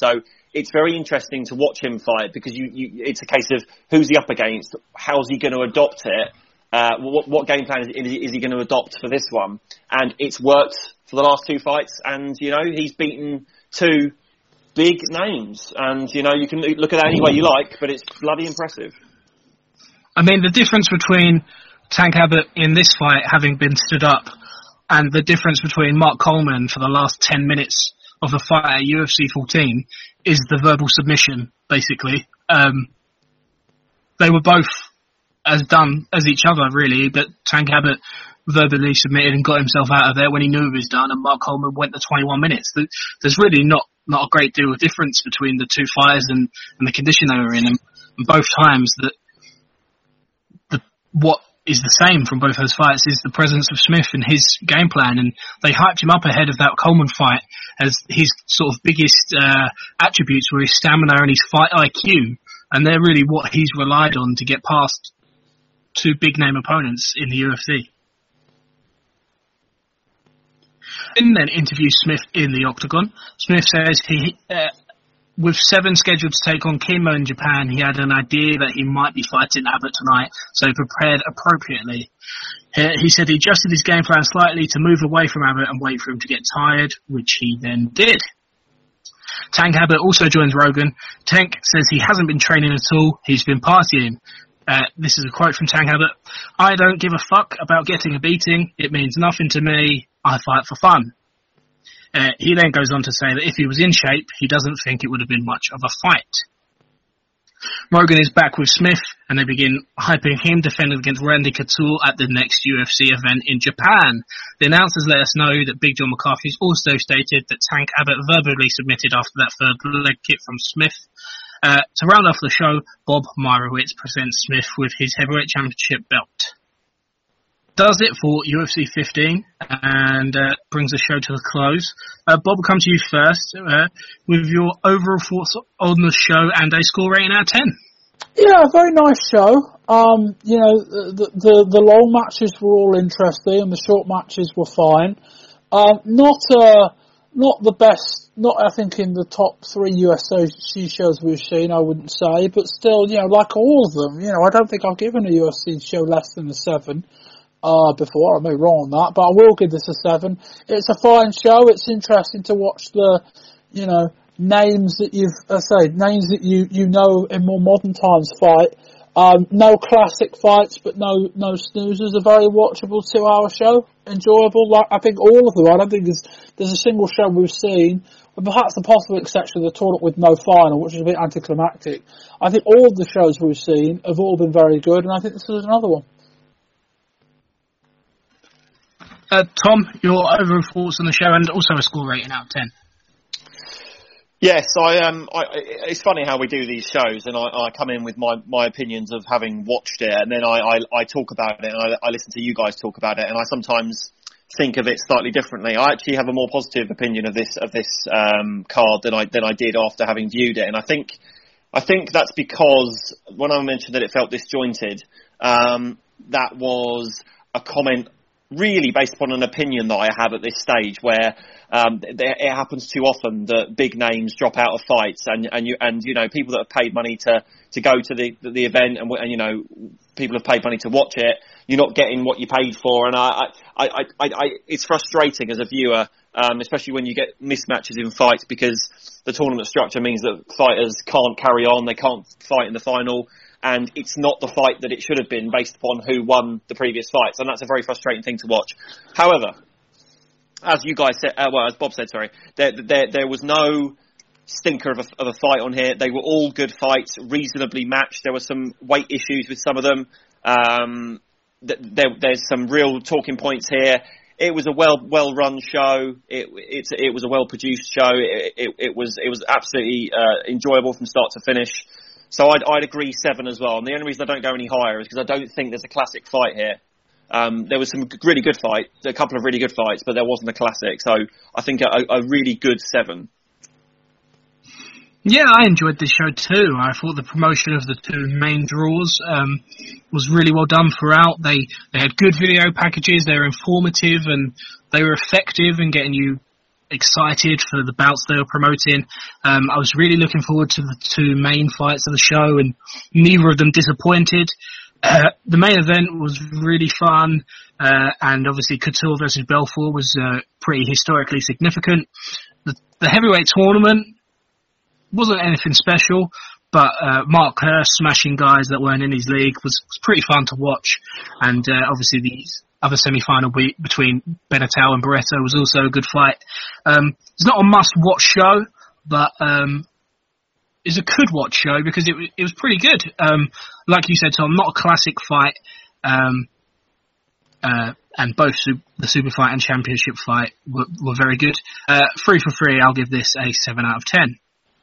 it's very interesting to watch him fight because you, you it's a case of who's he up against, how's he going to adopt it, uh, what, what game plan is, is he going to adopt for this one, and it's worked for the last two fights, and you know he's beaten two big names, and you know you can look at that any way you like, but it's bloody impressive. I mean, the difference between Tank Abbott in this fight having been stood up and the difference between Mark Coleman for the last ten minutes of the fight at U F C fourteen is the verbal submission, basically. Um, they were both as done as each other, really, but Tank Abbott verbally submitted and got himself out of there when he knew it was done, and Mark Coleman went the twenty-one minutes. There's really not, not a great deal of difference between the two fighters and, and the condition they were in, and, and both times that the what is the same from both those fights is the presence of Smith and his game plan, and they hyped him up ahead of that Coleman fight as his sort of biggest uh, attributes were his stamina and his fight I Q, and they're really what he's relied on to get past two big name opponents in the U F C. And then interviews Smith in the octagon. Smith says he, uh, with Seven scheduled to take on Kimo in Japan, he had an idea that he might be fighting Abbott tonight, so he prepared appropriately. He said he adjusted his game plan slightly to move away from Abbott and wait for him to get tired, which he then did. Tank Abbott also joins Rogan. Tank says he hasn't been training at all, he's been partying. Uh, this is a quote from Tank Abbott. "I don't give a fuck about getting a beating. It means nothing to me. I fight for fun." Uh, he then goes on to say that if he was in shape, he doesn't think it would have been much of a fight. Rogan is back with Smith, and they begin hyping him defending against Randy Couture at the next U F C event in Japan. The announcers let us know that Big John McCarthy's also stated that Tank Abbott verbally submitted after that third leg kick from Smith. Uh, to round off the show, Bob Meyerowitz presents Smith with his heavyweight championship belt. Does it for U F C fifteen, and uh, brings the show to a close. Uh, Bob, we'll come to you first uh, with your overall thoughts on the show and a score rating out of ten. Yeah, very nice show. Um, you know, the, the the long matches were all interesting, and the short matches were fine. Um, not uh, not the best. Not, I think, in the top three U F C shows we've seen, I wouldn't say, but still, you know, like all of them, you know, I don't think I've given a U F C show less than a seven. Uh, before, I may be wrong on that, but I will give this a seven. It's a fine show. It's interesting to watch the, you know, names that you've, I say, names that you, you know in more modern times fight. Um, no classic fights, but no, no snoozers. A very watchable two hour show. Enjoyable. Like, I think all of them. I don't think there's, there's a single show we've seen, with perhaps the possible exception of the tournament with no final, which is a bit anticlimactic. I think all of the shows we've seen have all been very good, and I think this is another one. Uh, Tom, your overall thoughts on the show and also a score rating out of ten. Yes, I um, I, it's funny how we do these shows, and I, I come in with my, my opinions of having watched it, and then I, I, I talk about it, and I, I listen to you guys talk about it, and I sometimes think of it slightly differently. I actually have a more positive opinion of this of this um, card than I than I did after having viewed it, and I think I think that's because when I mentioned that it felt disjointed, um, that was a comment really based upon an opinion that I have at this stage, where um, it happens too often that big names drop out of fights, and and you and you know people that have paid money to, to go to the the event, and, and you know people have paid money to watch it. You're not getting what you paid for, and I I I, I, I it's frustrating as a viewer, um, especially when you get mismatches in fights, because the tournament structure means that fighters can't carry on, they can't fight in the final. And it's not the fight that it should have been based upon who won the previous fights. And that's a very frustrating thing to watch. However, as you guys said, uh, well, as Bob said, sorry, there, there, there was no stinker of a, of a fight on here. They were all good fights, reasonably matched. There were some weight issues with some of them. Um, there, there's some real talking points here. It was a well, well run show. It, it's, it was a well produced show. It, it, it was, it was absolutely, uh, enjoyable from start to finish. So I'd, I'd agree seven as well. And the only reason I don't go any higher is because I don't think there's a classic fight here. Um, there was some really good fights, a couple of really good fights, but there wasn't a classic. So I think a, a really good seven. Yeah, I enjoyed this show too. I thought the promotion of the two main draws um, was really well done throughout. They they had good video packages. They were informative and they were effective in getting you excited for the bouts they were promoting. Um, I was really looking forward to the two main fights of the show, and neither of them disappointed. Uh, the main event was really fun, uh, and obviously Couture versus Belfort was uh, pretty historically significant. The, the heavyweight tournament wasn't anything special, but uh, Mark Kerr smashing guys that weren't in his league was, was pretty fun to watch, and uh, obviously the other semi-final be- between Benetau and Barreto was also a good fight. Um, it's not a must-watch show, but um, it's a could-watch show because it, it was pretty good. Um, like you said, Tom, not a classic fight, um, uh, and both su- the Super Fight and Championship fight were, were very good. Uh, three for three, I'll give this a seven out of ten.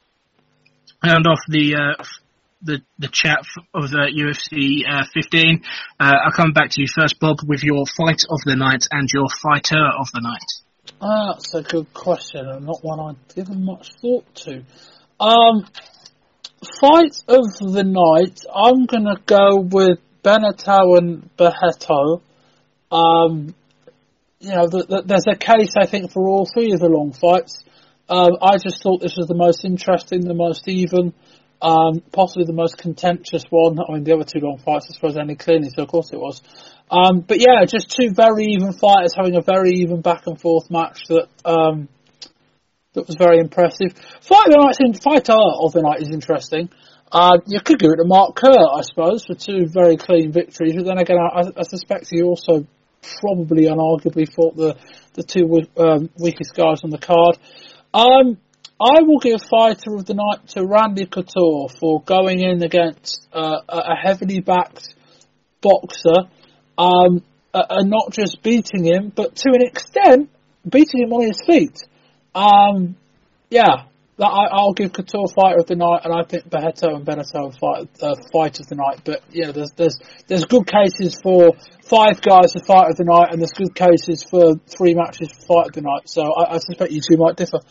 And off the uh, the the chat of the U F C uh, fifteen, uh, I'll come back to you first, Bob, with your fight of the night and your fighter of the night. Uh, that's a good question, and not one I've given much thought to. Um, fight of the night, I'm going to go with Benetau and Barreto. Um, you know, the, the, there's a case, I think, for all three of the long fights. Um, I just thought this was the most interesting, the most even, um, possibly the most contentious one. I mean, the other two long fights, I suppose, ended clearly, so of course it was. Um, but yeah, just two very even fighters having a very even back and forth match that um, that was very impressive. Fight of the night, fighter of the night is interesting. Uh, you could give it to Mark Kerr, I suppose, for two very clean victories. But then again, I, I suspect he also probably unarguably fought the the two um, weakest guys on the card. Um, I will give fighter of the night to Randy Couture for going in against uh, a heavily backed boxer, um, uh, and not just beating him, but to an extent beating him on his feet. Um, yeah, that, I, I'll give Couture fighter of the night, and I think Barreto and Benetau fight uh, fight of the night. But yeah, there's there's there's good cases for five guys for fight of the night, and there's good cases for three matches for fight of the night. So I, I suspect you two might differ.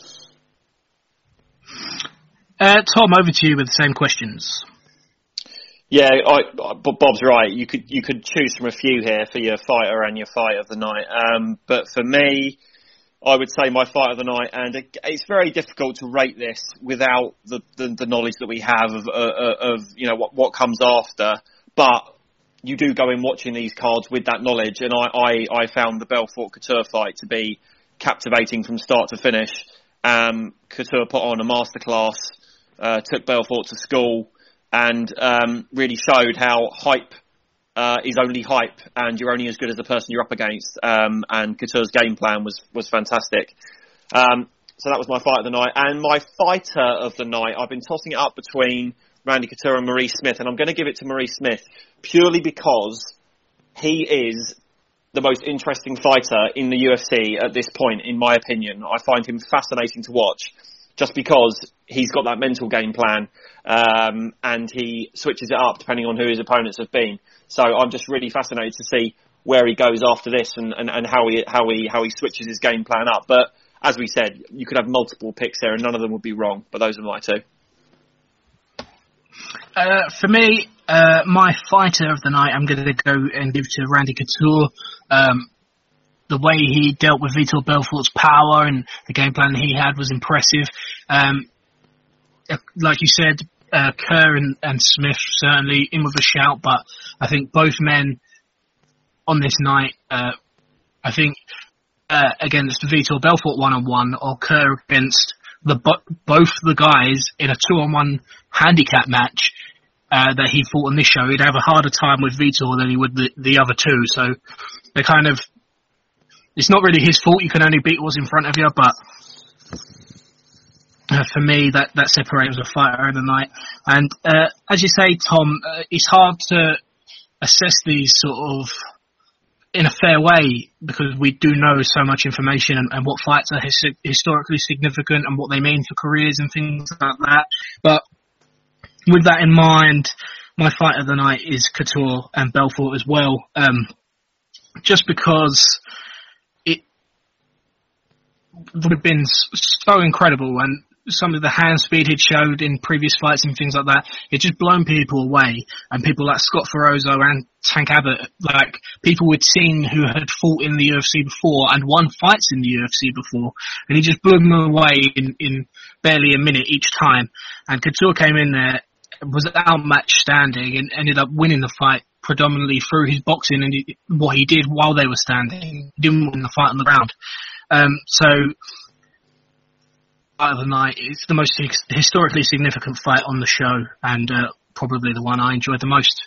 Uh, Tom, over to you with the same questions. Yeah, I, I, Bob's right. You could you could choose from a few here for your fighter and your fight of the night. Um, but for me, I would say my fight of the night, and it, it's very difficult to rate this without the, the, the knowledge that we have of, uh, of you know what, what comes after. But you do go in watching these cards with that knowledge, and I, I, I found the Belfort Couture fight to be captivating from start to finish. Um, Couture put on a masterclass, uh, took Belfort to school, and um, really showed how hype uh, is only hype, and you're only as good as the person you're up against. Um, and Couture's game plan was was fantastic. Um, so that was my fight of the night, and my fighter of the night. I've been tossing it up between Randy Couture and Maurice Smith, and I'm going to give it to Maurice Smith purely because he is the most interesting fighter in the U F C at this point, in my opinion. I find him fascinating to watch just because he's got that mental game plan, um, and he switches it up depending on who his opponents have been. So I'm just really fascinated to see where he goes after this and, and, and how he how he how he switches his game plan up. But as we said, you could have multiple picks there and none of them would be wrong, but those are my two. Uh, for me, uh, my fighter of the night, I'm going to go and give to Randy Couture. Um, the way he dealt with Vitor Belfort's power and the game plan he had was impressive. Um, like you said, uh, Kerr and, and Smith certainly in with a shout, but I think both men on this night, uh, I think uh, against Vitor Belfort one-on-one or Kerr against the both the guys in a two-on-one handicap match uh, that he fought on this show, he'd have a harder time with Vitor than he would the, the other two. So they kind of, it's not really his fault. You can only beat what's in front of you, but uh, for me, that, that separates a fighter of the night. And uh, as you say, Tom, uh, it's hard to assess these sort of in a fair way because we do know so much information and, and what fights are his, historically significant and what they mean for careers and things like that. But with that in mind, my fight of the night is Couture and Belfort as well. Um, just because it would have been so incredible, and some of the hand speed he'd showed in previous fights and things like that, it just blown people away. And people like Scott Ferozzo and Tank Abbott, like people we'd seen who had fought in the U F C before and won fights in the U F C before, and he just blew them away in, in barely a minute each time. And Couture came in there, was outmatched standing, and ended up winning the fight predominantly through his boxing and he, what he did while they were standing. He didn't win the fight on the ground. Um, so, fight of the night, it's the most historically significant fight on the show, and uh, probably the one I enjoyed the most.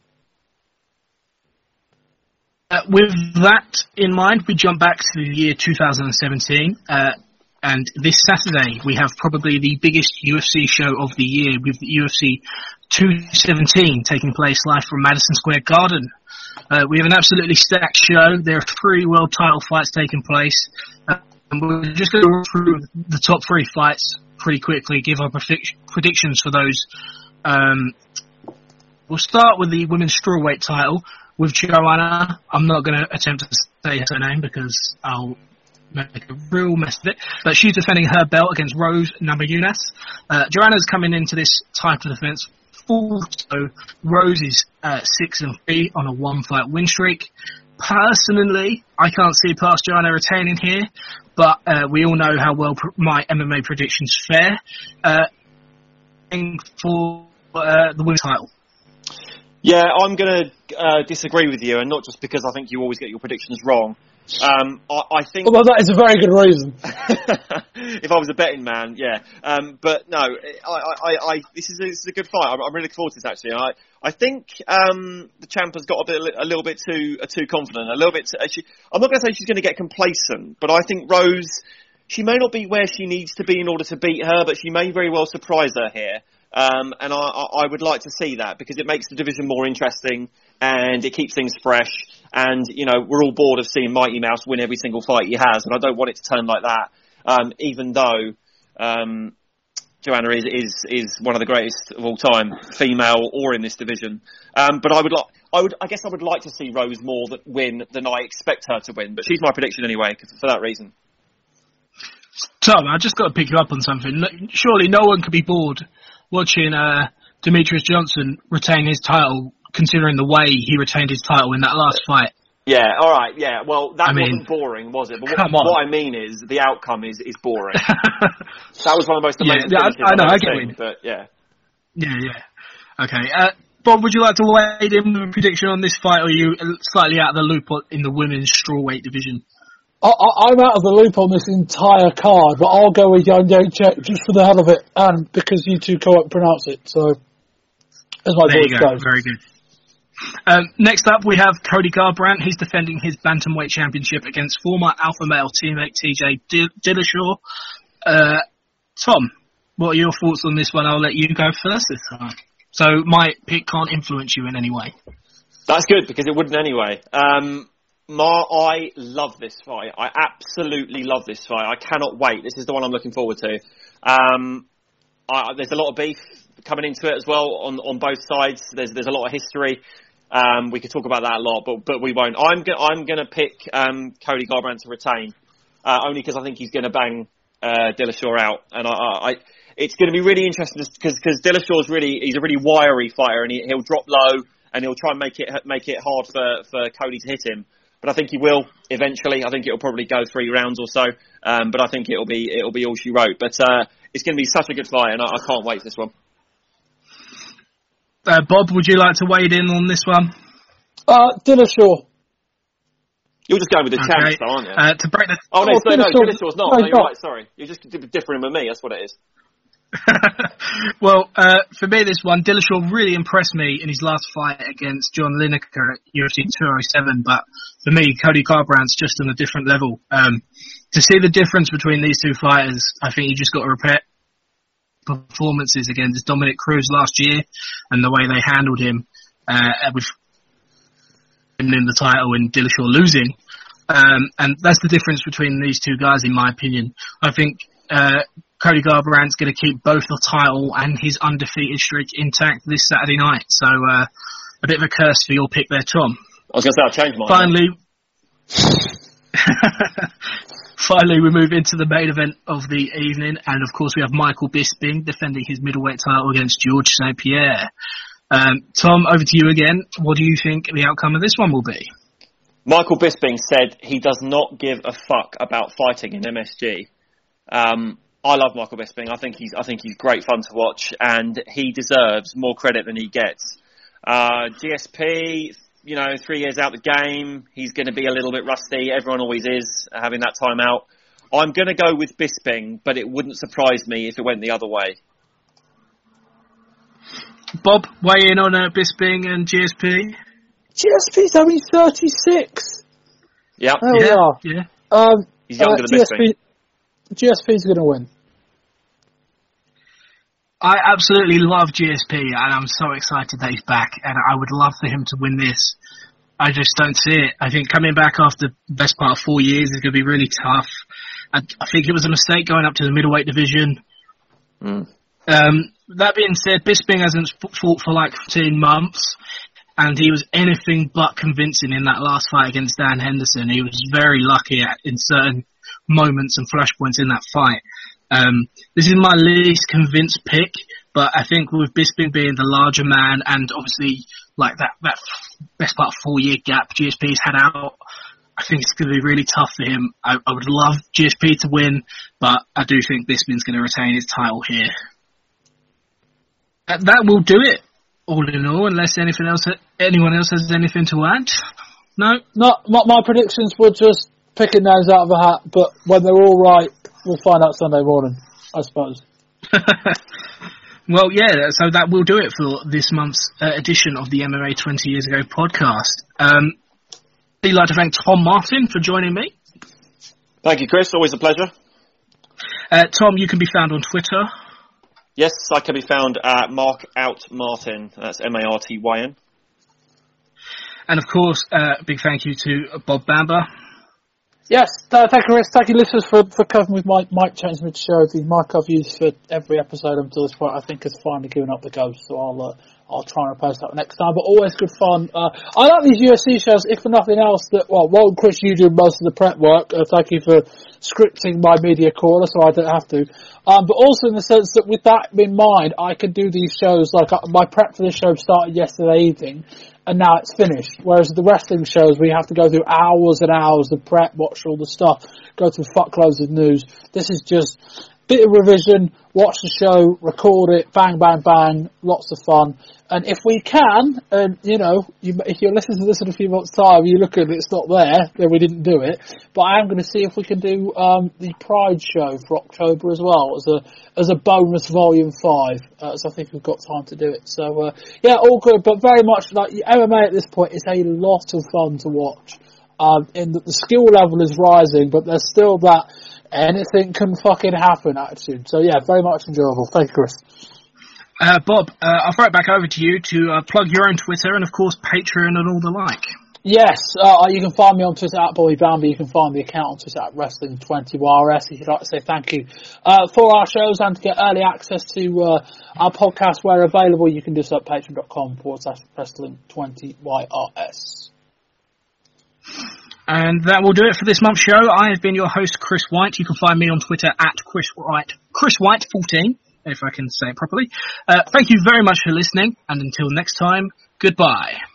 Uh, with that in mind, we jump back to the year two thousand seventeen, uh, and this Saturday we have probably the biggest U F C show of the year, with the U F C two seventeen taking place live from Madison Square Garden. Uh, we have an absolutely stacked show. There are three world title fights taking place, uh, and we're just going to run through the top three fights pretty quickly, give our predict- predictions for those. Um, we'll start with the women's strawweight title with Joanna. I'm not going to attempt to say her name because I'll make a real mess of it. But she's defending her belt against Rose Namajunas. Uh, Joanna's coming into this title defense full, so Rose is uh, six and three on a one-fight win streak. Personally, I can't see past Joanna retaining here, but uh, we all know how well pr- my M M A predictions fare. Uh, for uh, the women's title. Yeah, I'm going to uh, disagree with you, and not just because I think you always get your predictions wrong. Um, I, I think. Well, that is a very good reason. If I was a betting man, yeah. Um, but no, I, I, I, this is a, this is a good fight. I'm, I'm really looking forward to this actually. I, I think um, the champ has got a bit, a little bit too, uh, too confident. A little bit. Too, she, I'm not going to say she's going to get complacent, but I think Rose, she may not be where she needs to be in order to beat her, but she may very well surprise her here. Um, and I, I would like to see that because it makes the division more interesting and it keeps things fresh. And, you know, we're all bored of seeing Mighty Mouse win every single fight he has. And I don't want it to turn like that, um, even though um, Joanna is, is is one of the greatest of all time, female or in this division. Um, but I would like, I would, I guess I would like to see Rose more that win than I expect her to win. But she's my prediction anyway, for that reason. Tom, I just got to pick you up on something. Surely no one could be bored watching uh, Demetrius Johnson retain his title, considering the way he retained his title in that last fight. Yeah, all right, yeah. Well, that I mean, wasn't boring, was it? But come what, on. what I mean is the outcome is, is boring. That was one of the most amazing yeah, things I, I know, I've I ever get seen, it. but yeah. Yeah, yeah. Okay. Uh, Bob, would you like to wade in with a prediction on this fight, or are you slightly out of the loop in the women's strawweight division? I, I, I'm out of the loop on this entire card, but I'll go with Jan Jacek just for the hell of it, and because you two can't pronounce it, so as my there voice you go. goes. Very good. Um, next up, we have Cody Garbrandt. He's defending his bantamweight championship against former alpha male teammate T J Dillashaw. Uh, Tom, what are your thoughts on this one? I'll let you go first this time. So my pick can't influence you in any way. That's good, because it wouldn't anyway. Um, Ma, I love this fight. I absolutely love this fight. I cannot wait. This is the one I'm looking forward to. Um, I, there's a lot of beef coming into it as well on, on both sides. There's there's a lot of history. Um, we could talk about that a lot, but but we won't. I'm go- I'm going to pick um, Cody Garbrandt to retain, uh, only because I think he's going to bang uh, Dillashaw out, and I, I it's going to be really interesting because because Dillashaw's really he's a really wiry fighter, and he, he'll drop low and he'll try and make it make it hard for, for Cody to hit him. But I think he will eventually. I think it'll probably go three rounds or so. Um, but I think it'll be it'll be all she wrote. But uh, it's going to be such a good fight, and I, I can't wait for this one. Uh, Bob, would you like to wade in on this one? Uh, Dillashaw. You're just going with the Okay. champs, though, aren't you? Uh, to break the oh no, Oh, so, no, Dillashaw's- Dillashaw's not. no, No, he's you're not. right. Sorry, you're just differing with me. That's what it is. Well, uh, for me, this one, Dillashaw really impressed me in his last fight against John Lineker at U F C two oh seven. But for me, Cody Garbrandt's just on a different level. Um, to see the difference between these two fighters, I think you just got to repeat performances against Dominic Cruz last year and the way they handled him uh, with him in the title and Dillashaw losing. Um, and that's the difference between these two guys, in my opinion. I think uh, Cody Garbrandt's going to keep both the title and his undefeated streak intact this Saturday night. So uh, a bit of a curse for your pick there, Tom. I was going to say I'll change mine. Finally, Finally, we move into the main event of the evening, and of course we have Michael Bisping defending his middleweight title against George Saint Pierre. Um, Tom, over to you again. What do you think the outcome of this one will be? Michael Bisping said he does not give a fuck about fighting in M S G. Um, I love Michael Bisping. I think he's I think he's great fun to watch, and he deserves more credit than he gets. Uh, G S P, you know, three years out the game, he's going to be a little bit rusty. Everyone always is, having that time out. I'm going to go with Bisping, but it wouldn't surprise me if it went the other way. Bob, weigh in on uh, Bisping and G S P. G S P's only thirty-six. Yep. There yeah, we are. yeah. Um, He's younger uh, than Bisping. G S P's going to win. I absolutely love G S P, and I'm so excited that he's back, and I would love for him to win this. I just don't see it. I think coming back after the best part of four years is going to be really tough. I, I think it was a mistake going up to the middleweight division. Mm. Um, that being said, Bisping hasn't fought for like fifteen months, and he was anything but convincing in that last fight against Dan Henderson. He was very lucky at, in certain moments and flashpoints in that fight. Um, this is my least convinced pick, but I think with Bisping being the larger man and obviously like that, that best part of four year gap G S P's had out, I think it's going to be really tough for him. I, I would love G S P to win, but I do think Bisping's going to retain his title here. That, that will do it, all in all, unless anything else, anyone else has anything to add. No? Not, not my predictions were just picking names out of a hat, but when they're all right, we'll find out Sunday morning, I suppose. Well, yeah, so that will do it for this month's uh, edition of the M M A twenty Years Ago podcast. Um, I'd like to thank Tom Martin for joining me. Thank you, Chris. Always a pleasure. Uh, Tom, you can be found on Twitter. Yes, I can be found at Mark Out Martin. That's M A R T Y N. And of course, uh, a big thank you to Bob Bamber. Yes, uh, thank you, Chris. Thank you, listeners, for, for covering with my Mike Chainsmith show. The mic I've used for every episode until this point, I think, has finally given up the ghost. So I'll uh, I'll try and replace that next time. But always good fun. Uh, I like these U F C shows, if for nothing else. That well, well, Chris, you do most of the prep work. Uh, thank you for scripting my media corner, so I don't have to. Um, but also in the sense that with that in mind, I can do these shows like uh, my prep for this show started yesterday evening. And now it's finished. Whereas the wrestling shows, we have to go through hours and hours of prep, watch all the stuff, go through fuckloads of news. This is just bit of revision, watch the show, record it, bang, bang, bang, lots of fun. And if we can, and you know, you, if you're listening to this in a few months' time, you look at it, it's not there, then we didn't do it. But I am going to see if we can do um, the Pride show for October as well as a as a bonus Volume Five, uh, so I think we've got time to do it. So uh, yeah, all good, but very much like M M A at this point is a lot of fun to watch. Um, in that the skill level is rising, but there's still that anything can fucking happen attitude. So yeah, very much enjoyable. Thank you, Chris. Uh, Bob, uh, I'll throw it back over to you to uh, plug your own Twitter and, of course, Patreon and all the like. Yes, uh, you can find me on Twitter at Bobby Bambi. You can find the account on Twitter at Wrestling twenty Y R S if you'd like to say thank you uh, for our shows and to get early access to uh, our podcast where available. You can do so at patreon.com forward slash Wrestling twenty Y R S. And that will do it for this month's show. I have been your host, Chris White. You can find me on Twitter at Chris White, Chris White fourteen, if I can say it properly. Uh, thank you very much for listening, and until next time, goodbye.